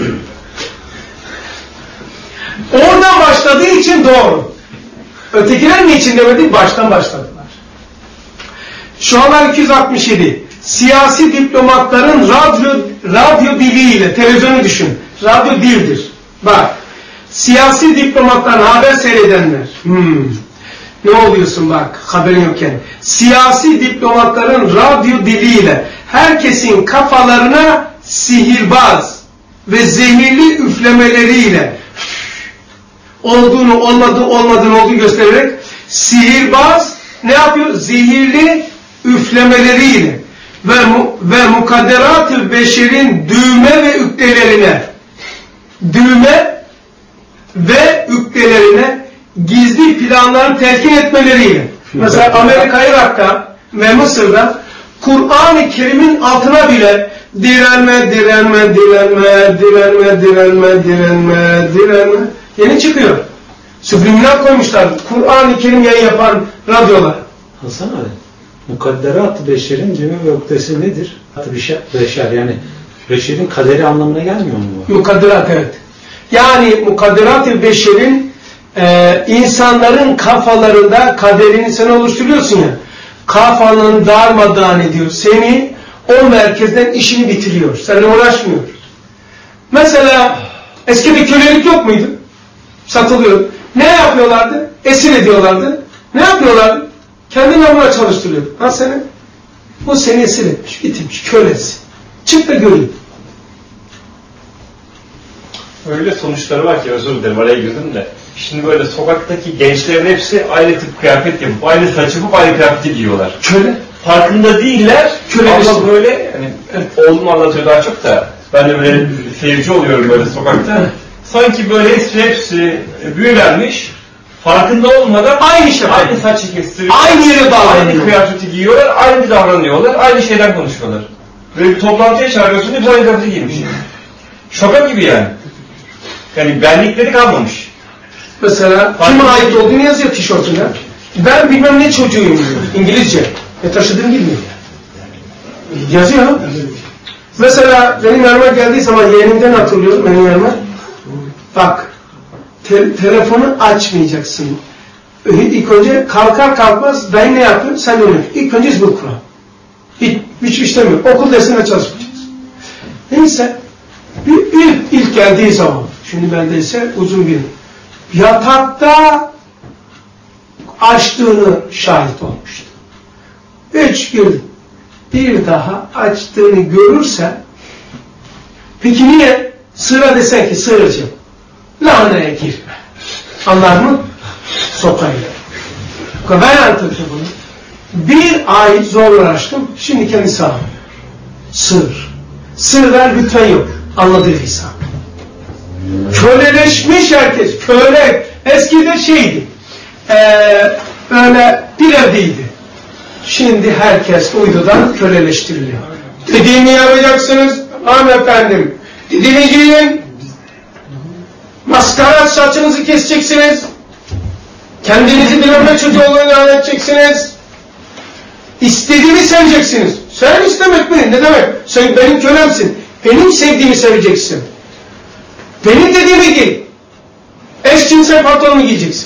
Oradan başladığı için doğru. Ötekiler niçin demedi? Baştan başladılar. Şu anlar iki yüz altmış yedi. Siyasi diplomatların radyo, radyo diliyle, televizyonu düşün. Radyo dildir. Bak. Siyasi diplomatların haber seyredenler. Hmm. Ne oluyorsun bak haberin yokken. Siyasi diplomatların radyo diliyle herkesin kafalarına sihirbaz ve zehirli üflemeleriyle olduğunu olmadığı olmadığını olduğunu göstererek sihirbaz ne yapıyor? Zehirli üflemeleriyle ve, mu, ve mukadderat-ı beşerin düğme ve ükdelerine düğme ve ükdelerine gizli planlarını telkin etmeleriyle. Mesela Amerika, Irak'ta ve Mısır'da Kur'an-ı Kerim'in altına bile direnme, direnme, direnme, direnme, direnme, direnme, direnme yeni çıkıyor. Subliminal koymuşlar. Kur'an-ı Kerim yayın yapan radyolar. Hasan abi, mukadderat-ı beşerin cemi ve uktesi nedir? Beşer, beşer yani beşerin kaderi anlamına gelmiyor mu bu? Mukadderat evet. Yani mukadderat-ı beşerin e, insanların kafalarında kaderini sen oluşturuyorsun ya. Kafanın darmadağın ediyor. Seni o merkezden işini bitiriyor. Seninle uğraşmıyor. Mesela eskide kölelik yok muydu? Satılıyor. Ne yapıyorlardı? Esir ediyorlardı. Ne yapıyorlardı? Kendi namına çalıştırıyor. Ha seni? O seni esir etmiş, bitirmiş, kölesi. Çık da göreyim. öyle sonuçları var ki, özür dilerim araya girdim de. Şimdi böyle sokaktaki gençlerin hepsi aynı tip kıyafet yapıp, aynı saç yapıp, aynı kıyafeti giyiyorlar. Köle. Farkında değiller. Köle Ama işte. böyle, hani oğlum anlatıyor daha çok da, ben de böyle seyirci oluyorum böyle sokakta. Sanki böyle hepsi, hepsi büyülenmiş. Farkında olmadan Aynı şey. aynı saç kestiriyor. Aynı yere bağlanıyor. Aynı kıyafeti giyiyorlar, aynı davranıyorlar, aynı şeyden konuşuyorlar. Böyle bir toplantıya çağırıyorsun, hep aynı kıyafeti giymiş. Şaka gibi yani. Yani benlikleri kalmamış. Mesela kime ait olduğunu yazıyor tişörtüne. Ben bilmem ne çocuğuyum diyor. İngilizce. Ne taşıdığını bilmiyor. Yazıyor. Mesela benim yanıma geldiği zaman yeğenimden hatırlıyorum benim yanıma. Bak, te telefonu açmayacaksın. İlk önce kalkar kalkmaz dayı ne yapıyor? Sen öyle. İlk önce izbul kural. Hiç, hiç işlemiyor. Okul dersinde çalışmayacaksın. Neyse. Bir, ilk, ilk geldiği zaman, şimdi bendeyse uzun bir yatakta açtığını şahit olmuştu. Üç gün bir daha açtığını görürse, peki niye? Sığıra desen ki sığıracağım. Lahanaya girme. Anlar mı? Sokayım. Ben anlatacağım bunu. Bir ay zor uğraştım. Şimdi kendisi ağır. Sığır. Sığırlar lütfen yok. Anladığı insan. Köleleşmiş herkes. Köle. Eskide şeydi. Ee, öyle bir evdeydi. Şimdi herkes uydudan köleleştiriliyor. Dediğimi yapacaksınız. Hanımefendim. Dediğini giyin. Maskara saçınızı keseceksiniz. Kendinizi bilinme çocuğu ilan edeceksiniz. İstediğimi seveceksiniz. Sen istemek mi? Ne demek? Sen benim kölemsin. Benim sevdiğimi seveceksin. Benim dediğimi giy. Eşcinsel pantolonu giyeceksin.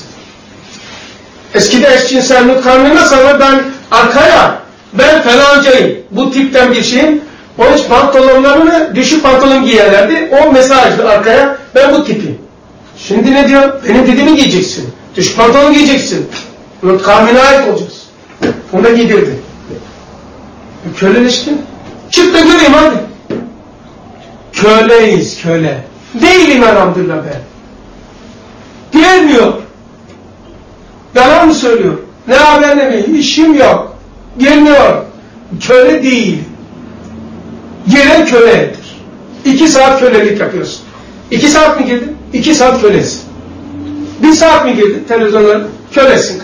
Eskide eşcinsellik kanunu nasıl ama ben arkaya ben falancayım. Bu tipten bir şeyim. Onun için pantolonlarını düşük pantolon giyerlerdi. O mesajdı arkaya. Ben bu tipim. Şimdi ne diyor? Benim dediğimi giyeceksin. Düşük pantolon giyeceksin. Bunu kavmine ait olacaksın. Onu da giydirdi. Köleleştin. Çık da göreyim hadi. Köleyiz köle. Değilim elhamdülillah ben. Gelmiyor. Yalan mı söylüyor? Ne haber ne mi? İşim yok. Gelmiyor. Köle değil. Gelen köledir. İki saat kölelik yapıyorsun. İki saat mi girdin? İki saat kölesin. Bir saat mi girdin? Televizyonlar kölesin.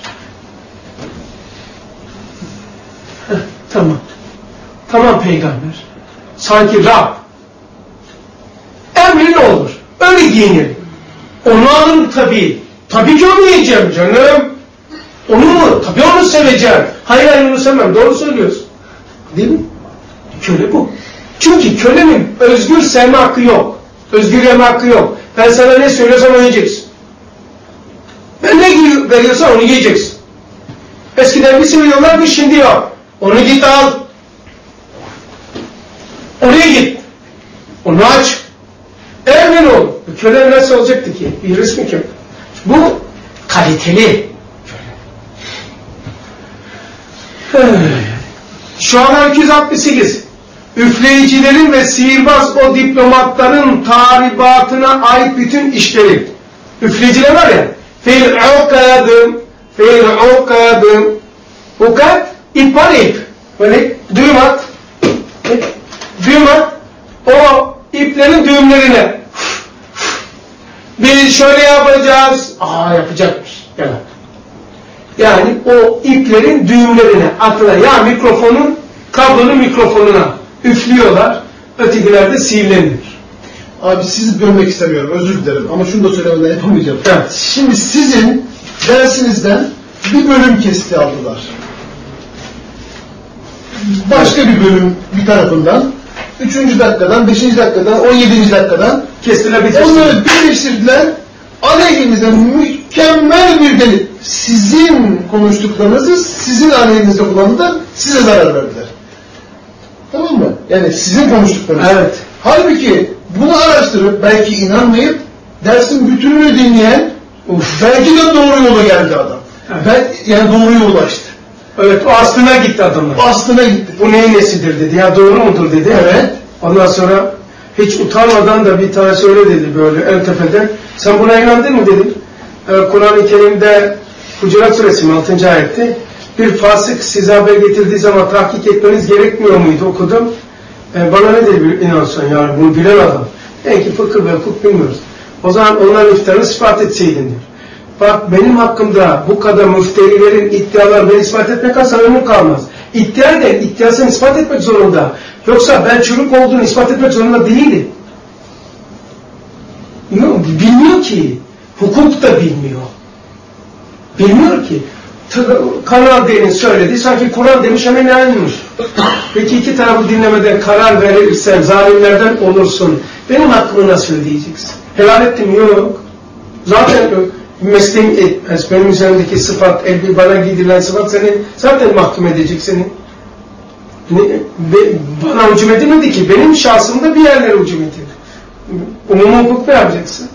Heh, tamam. Tamam peygamber. Sanki Rab. Emri ne olur? Öyle giyinelim. Onu alırım tabii. Tabii ki onu yiyeceğim canım. Onu mu? Tabii onu seveceğim. Hayır hayır onu sevmem. Doğru söylüyorsun. Değil mi? Köle bu. Çünkü kölenin özgür sevme hakkı yok. Özgür yeme hakkı yok. Ben sana ne söylüyorsam onu yiyeceksin. Ben ne veriyorsam onu yiyeceksin. Eskiden bir seviyorlardı, şimdi yok. Onu git al. Oraya git. Onu aç. Emin ol. Köle nasıl olacaktı ki? Bir resmi köle. Bu kaliteli köle. Şu an iki yüz altmış sekiz. Üfleyicilerin ve sihirbaz o diplomatların tahribatına ait bütün işleri. Üfleyiciler var ya. Fil ukadım. Fil ukadım. Ukat ip var ip. Böyle düğüm at. Düğüm at. O iplerin düğümlerine. Biz şöyle yapacağız. Aa yapacakmış. Yalan. Yani o iplerin düğümlerine atla ya mikrofonun kablonun mikrofonuna üflüyorlar. Ötekiler de sihirlenir. Abi sizi bölmek istemiyorum. Özür dilerim. Ama şunu da söylemeden yapamayacağım. Evet. Şimdi sizin dersinizden bir bölüm kesti aldılar. Başka bir bölüm bir tarafından. Üçüncü dakikadan, beşinci dakikadan, on yedinci dakikadan kestiler bitirdiler. Onları birleştirdiler. Aleyhinize mükemmel bir delil. Sizin konuştuklarınızı sizin aleyhinizde kullandılar. Size zarar verdiler. Tamam mı? Yani sizin konuştuklarınız. Evet. Halbuki bunu araştırıp belki inanmayıp dersin bütününü dinleyen of, belki de doğru yola geldi adam. Evet. Ben, yani doğru yola ulaştı. Evet, o aslına gitti adamlar. Aslına gitti. Bu neyin nesidir dedi. Ya doğru mudur dedi. Evet. Ondan sonra hiç utanmadan da bir tanesi öyle dedi böyle en tepeden. Sen buna inandın mı dedim. Ee, Kur'an-ı Kerim'de Hucurat Suresi altıncı ayette bir fasık size haber getirdiği zaman tahkik etmeniz gerekmiyor muydu okudum. Ee, bana ne dedi inansın yani bunu bilen adam. En ki fıkıh ve hukuk bilmiyoruz. O zaman onların iftarını ispat etseydin diyor. Bak benim hakkımda bu kadar müfterilerin iddiaları ben ispat etmek asla ömür kalmaz. İddia eden iddiasını ispat etmek zorunda. Yoksa ben çürük olduğunu ispat etmek zorunda değilim. Bilmiyor ki. Hukuk da bilmiyor. Bilmiyor ki. Kanal D'nin söylediği sanki Kur'an demiş hemen aynıymış. Peki iki tarafı dinlemeden karar verirsen zalimlerden olursun. Benim hakkımı nasıl ödeyeceksin? Helal ettim yok. Zaten mesleğim etmez. Benim üzerimdeki sıfat, elbi bana giydirilen sıfat seni zaten mahkum edecek seni. Bana hücum edilmedi ki. Benim şahsımda bir yerlere hücum edildi. Umumi hukuk ne yapacaksın?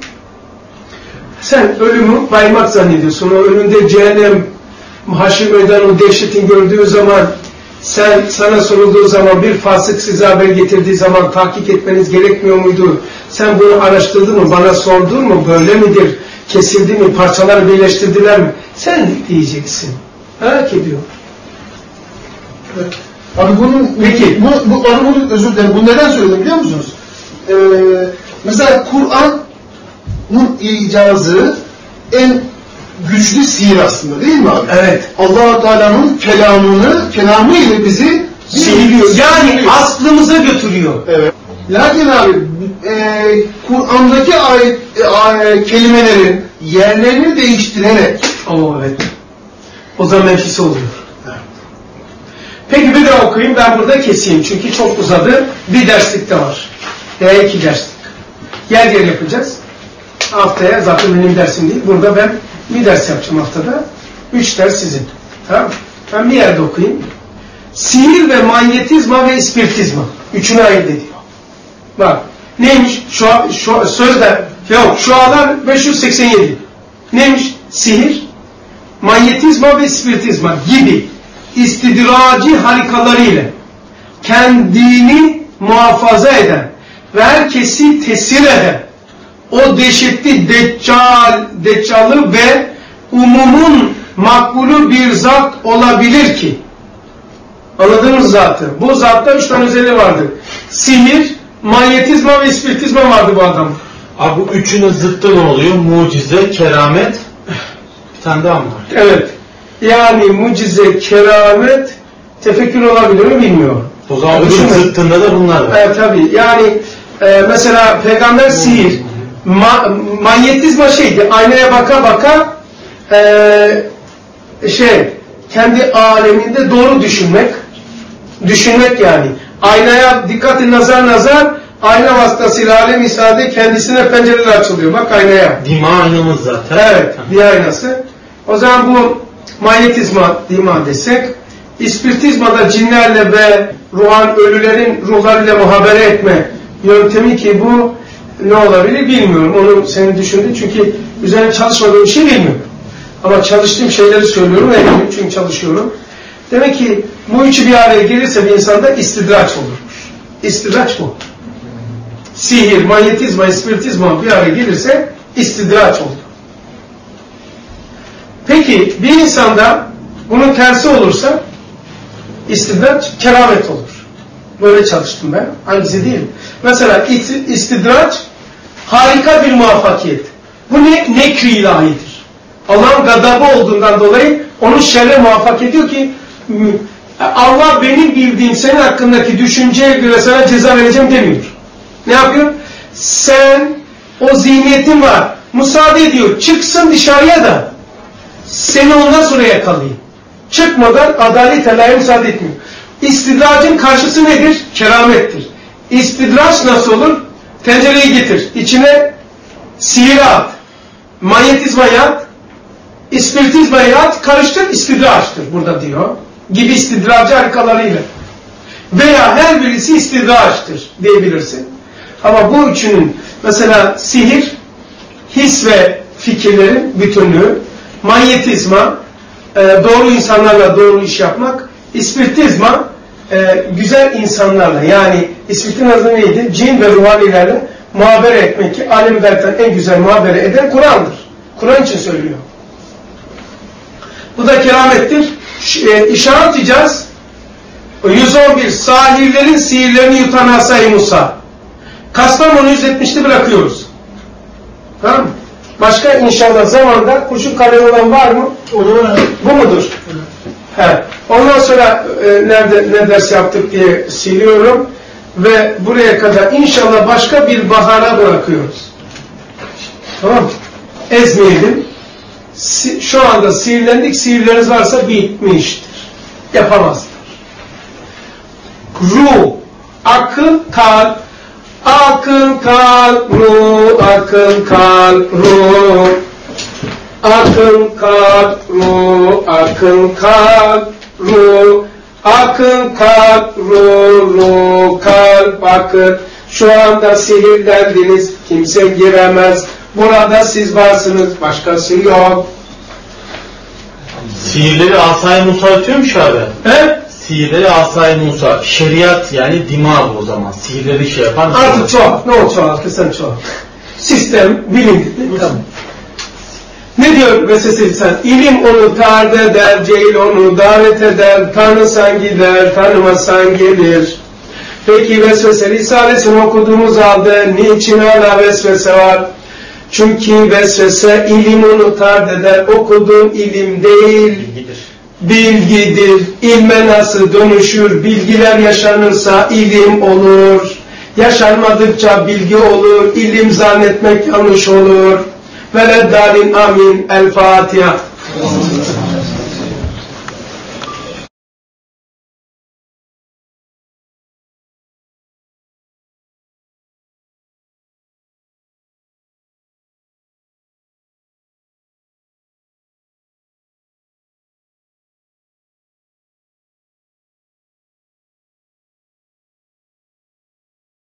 Sen ölümü baymak zannediyorsun. O önünde cehennem, haşir meydanı, o dehşetin gördüğü zaman, sen sana sorulduğu zaman, bir fasık size haber getirdiği zaman tahkik etmeniz gerekmiyor muydu? Sen bunu araştırdın mı? Bana sordun mu? Böyle midir? Kesildi mi? Parçaları birleştirdiler mi? Sen diyeceksin. Merak ediyorum. Evet. Abi bunun, peki, bu, bu, abi bunun özür dilerim. Bunu neden söyledim biliyor musunuz? Ee, mesela Kur'an'ın icazı en güçlü sihir aslında değil mi abi? Evet. Allah-u Teala'nın kelamını, kelamı ile bizi sihiriyor. Yani sihiriyor. Aklımıza götürüyor. Evet. Lakin abi e, Kur'an'daki ayet, e, kelimelerin yerlerini değiştirerek. Oo evet. O zaman menfisi oluyor. Evet. Peki bir daha okuyayım. Ben burada keseyim. Çünkü çok uzadı. Bir derslik de var. Veya iki derslik. Yer yer yapacağız. Haftaya zaten benim dersim değil. Burada ben bir ders yapacağım haftada. Üç ders sizin. Tamam. Ben bir yerde okuyayım. Sihir ve manyetizma ve ispiritizma. Üçünü ayırt ediyor. Bak. Neymiş? Şu, şu sözde yok. Şualar beş yüz seksen yedi. Neymiş? Sihir, manyetizma ve ispiritizma gibi istidraci harikalarıyla kendini muhafaza eden ve herkesi tesir eden o dehşetli deccal, deccalı ve umumun makbulü bir zat olabilir ki. Anladınız zaten. Bu zatta üç tane özelliği vardır. Sihir, manyetizma ve ispiritizma vardı bu adam. Abi bu üçünün zıttı ne oluyor? Mucize, keramet, bir tane daha mı var? Evet. Yani mucize, keramet, tefekkür olabilir mi bilmiyorum. O zaman öbür zıttında da bunlar var. Evet tabii. Yani e, mesela peygamber sihir, ma manyetizma şeydi, aynaya baka baka e, şey, kendi aleminde doğru düşünmek, düşünmek yani. Aynaya dikkatli nazar nazar, ayna vasıtasıyla alem-i sade kendisine pencereler açılıyor. Bak aynaya. Dima aynamız zaten. Evet, bir aynası. O zaman bu manyetizma dima desek, ispiritizmada cinlerle ve ruhan ölülerin ruhlarıyla muhabere etme yöntemi ki bu ne olabilir bilmiyorum. Onu senin düşündün çünkü üzerine çalışmadığım bir şey bilmiyorum. Ama çalıştığım şeyleri söylüyorum eminim çünkü çalışıyorum. Demek ki bu üçü bir araya gelirse bir insanda istidraç olurmuş. İstidraç bu. Sihir, manyetizma, ispiritizma bir araya gelirse istidraç olur. Peki bir insanda bunun tersi olursa istidraç, keramet olur. Böyle çalıştım ben. Hangisi değil. Mesela istidraç harika bir muvaffakiyet. Bu ne? Nekri ilahidir. Allah'ın gadabı olduğundan dolayı onu şerre muvaffak ediyor ki Allah benim bildiğim senin hakkındaki düşünceye göre sana ceza vereceğim demiyor. Ne yapıyor? Sen o zihniyetin var. Müsaade ediyor. Çıksın dışarıya da seni ondan sonra yakalayayım. Çıkmadan adalet Allah'a müsaade etmiyor. İstidracın karşısı nedir? Keramettir. İstidraç nasıl olur? Tencereyi getir. İçine sihir at. Manyetizmayı at. İspiritizmayı at. Karıştır. İstidraçtır burada diyor. Gibi istidracı harikalarıyla. Veya her birisi istidraçtır diyebilirsin. Ama bu üçünün mesela sihir, his ve fikirlerin bütünlüğü, manyetizma, doğru insanlarla doğru iş yapmak, ispiritizma, e, güzel insanlarla, yani İsmet'in adı neydi? Cin ve ruhanilerle muhabere etmek ki alem derken en güzel muhabere eden Kur'an'dır. Kur'an için söylüyor. Bu da keramettir. E, işaret edeceğiz. yüz on bir sahirlerin sihirlerini yutan Asay Musa. Kastamonu yüz yetmişte bırakıyoruz. Tamam mı? Başka inşallah zamanda kurşun kalem olan var mı? Olur mu? Bu mudur? He. Ondan sonra e, nerede ne ders yaptık diye siliyorum ve buraya kadar inşallah başka bir bahara bırakıyoruz. Tamam mı? Ezmeyelim. Si, şu anda sihirlendik. Sihirleriniz varsa bitmiştir. Yapamazlar. Ruh, akıl, kalp, akıl, kalp, ruh, akıl, kalp, ruh, akıl, kalp, ruh, akıl, kalp, ruh, akıl, kalp, ruh, ruh, kalp, akıl. Şu anda sihirlendiniz, kimse giremez. Burada siz varsınız, başkası yok. Sihirleri Asay Musa ötüyormuş abi. He? Sihirleri Asay Musa. Şeriat yani dima bu o zaman. Sihirleri şey yapan. Artık çoğalt. Ne oldu çoğalt? Kısan çoğalt. Sistem, bilim. Tamam. Ne diyor vesvese sen? İlim onu tard eder, cehil onu davet eder, tanısan gider, tanımazsan gelir. Peki vesvese Risalesini okuduğumuz halde niçin hala vesvese var? Çünkü vesvese ilim onu tard eder, okuduğun ilim değil, bilgidir. Bilgidir. İlme nasıl dönüşür? Bilgiler yaşanırsa ilim olur. Yaşanmadıkça bilgi olur. İlim zannetmek yanlış olur. Veleddârin amin. El Fatiha.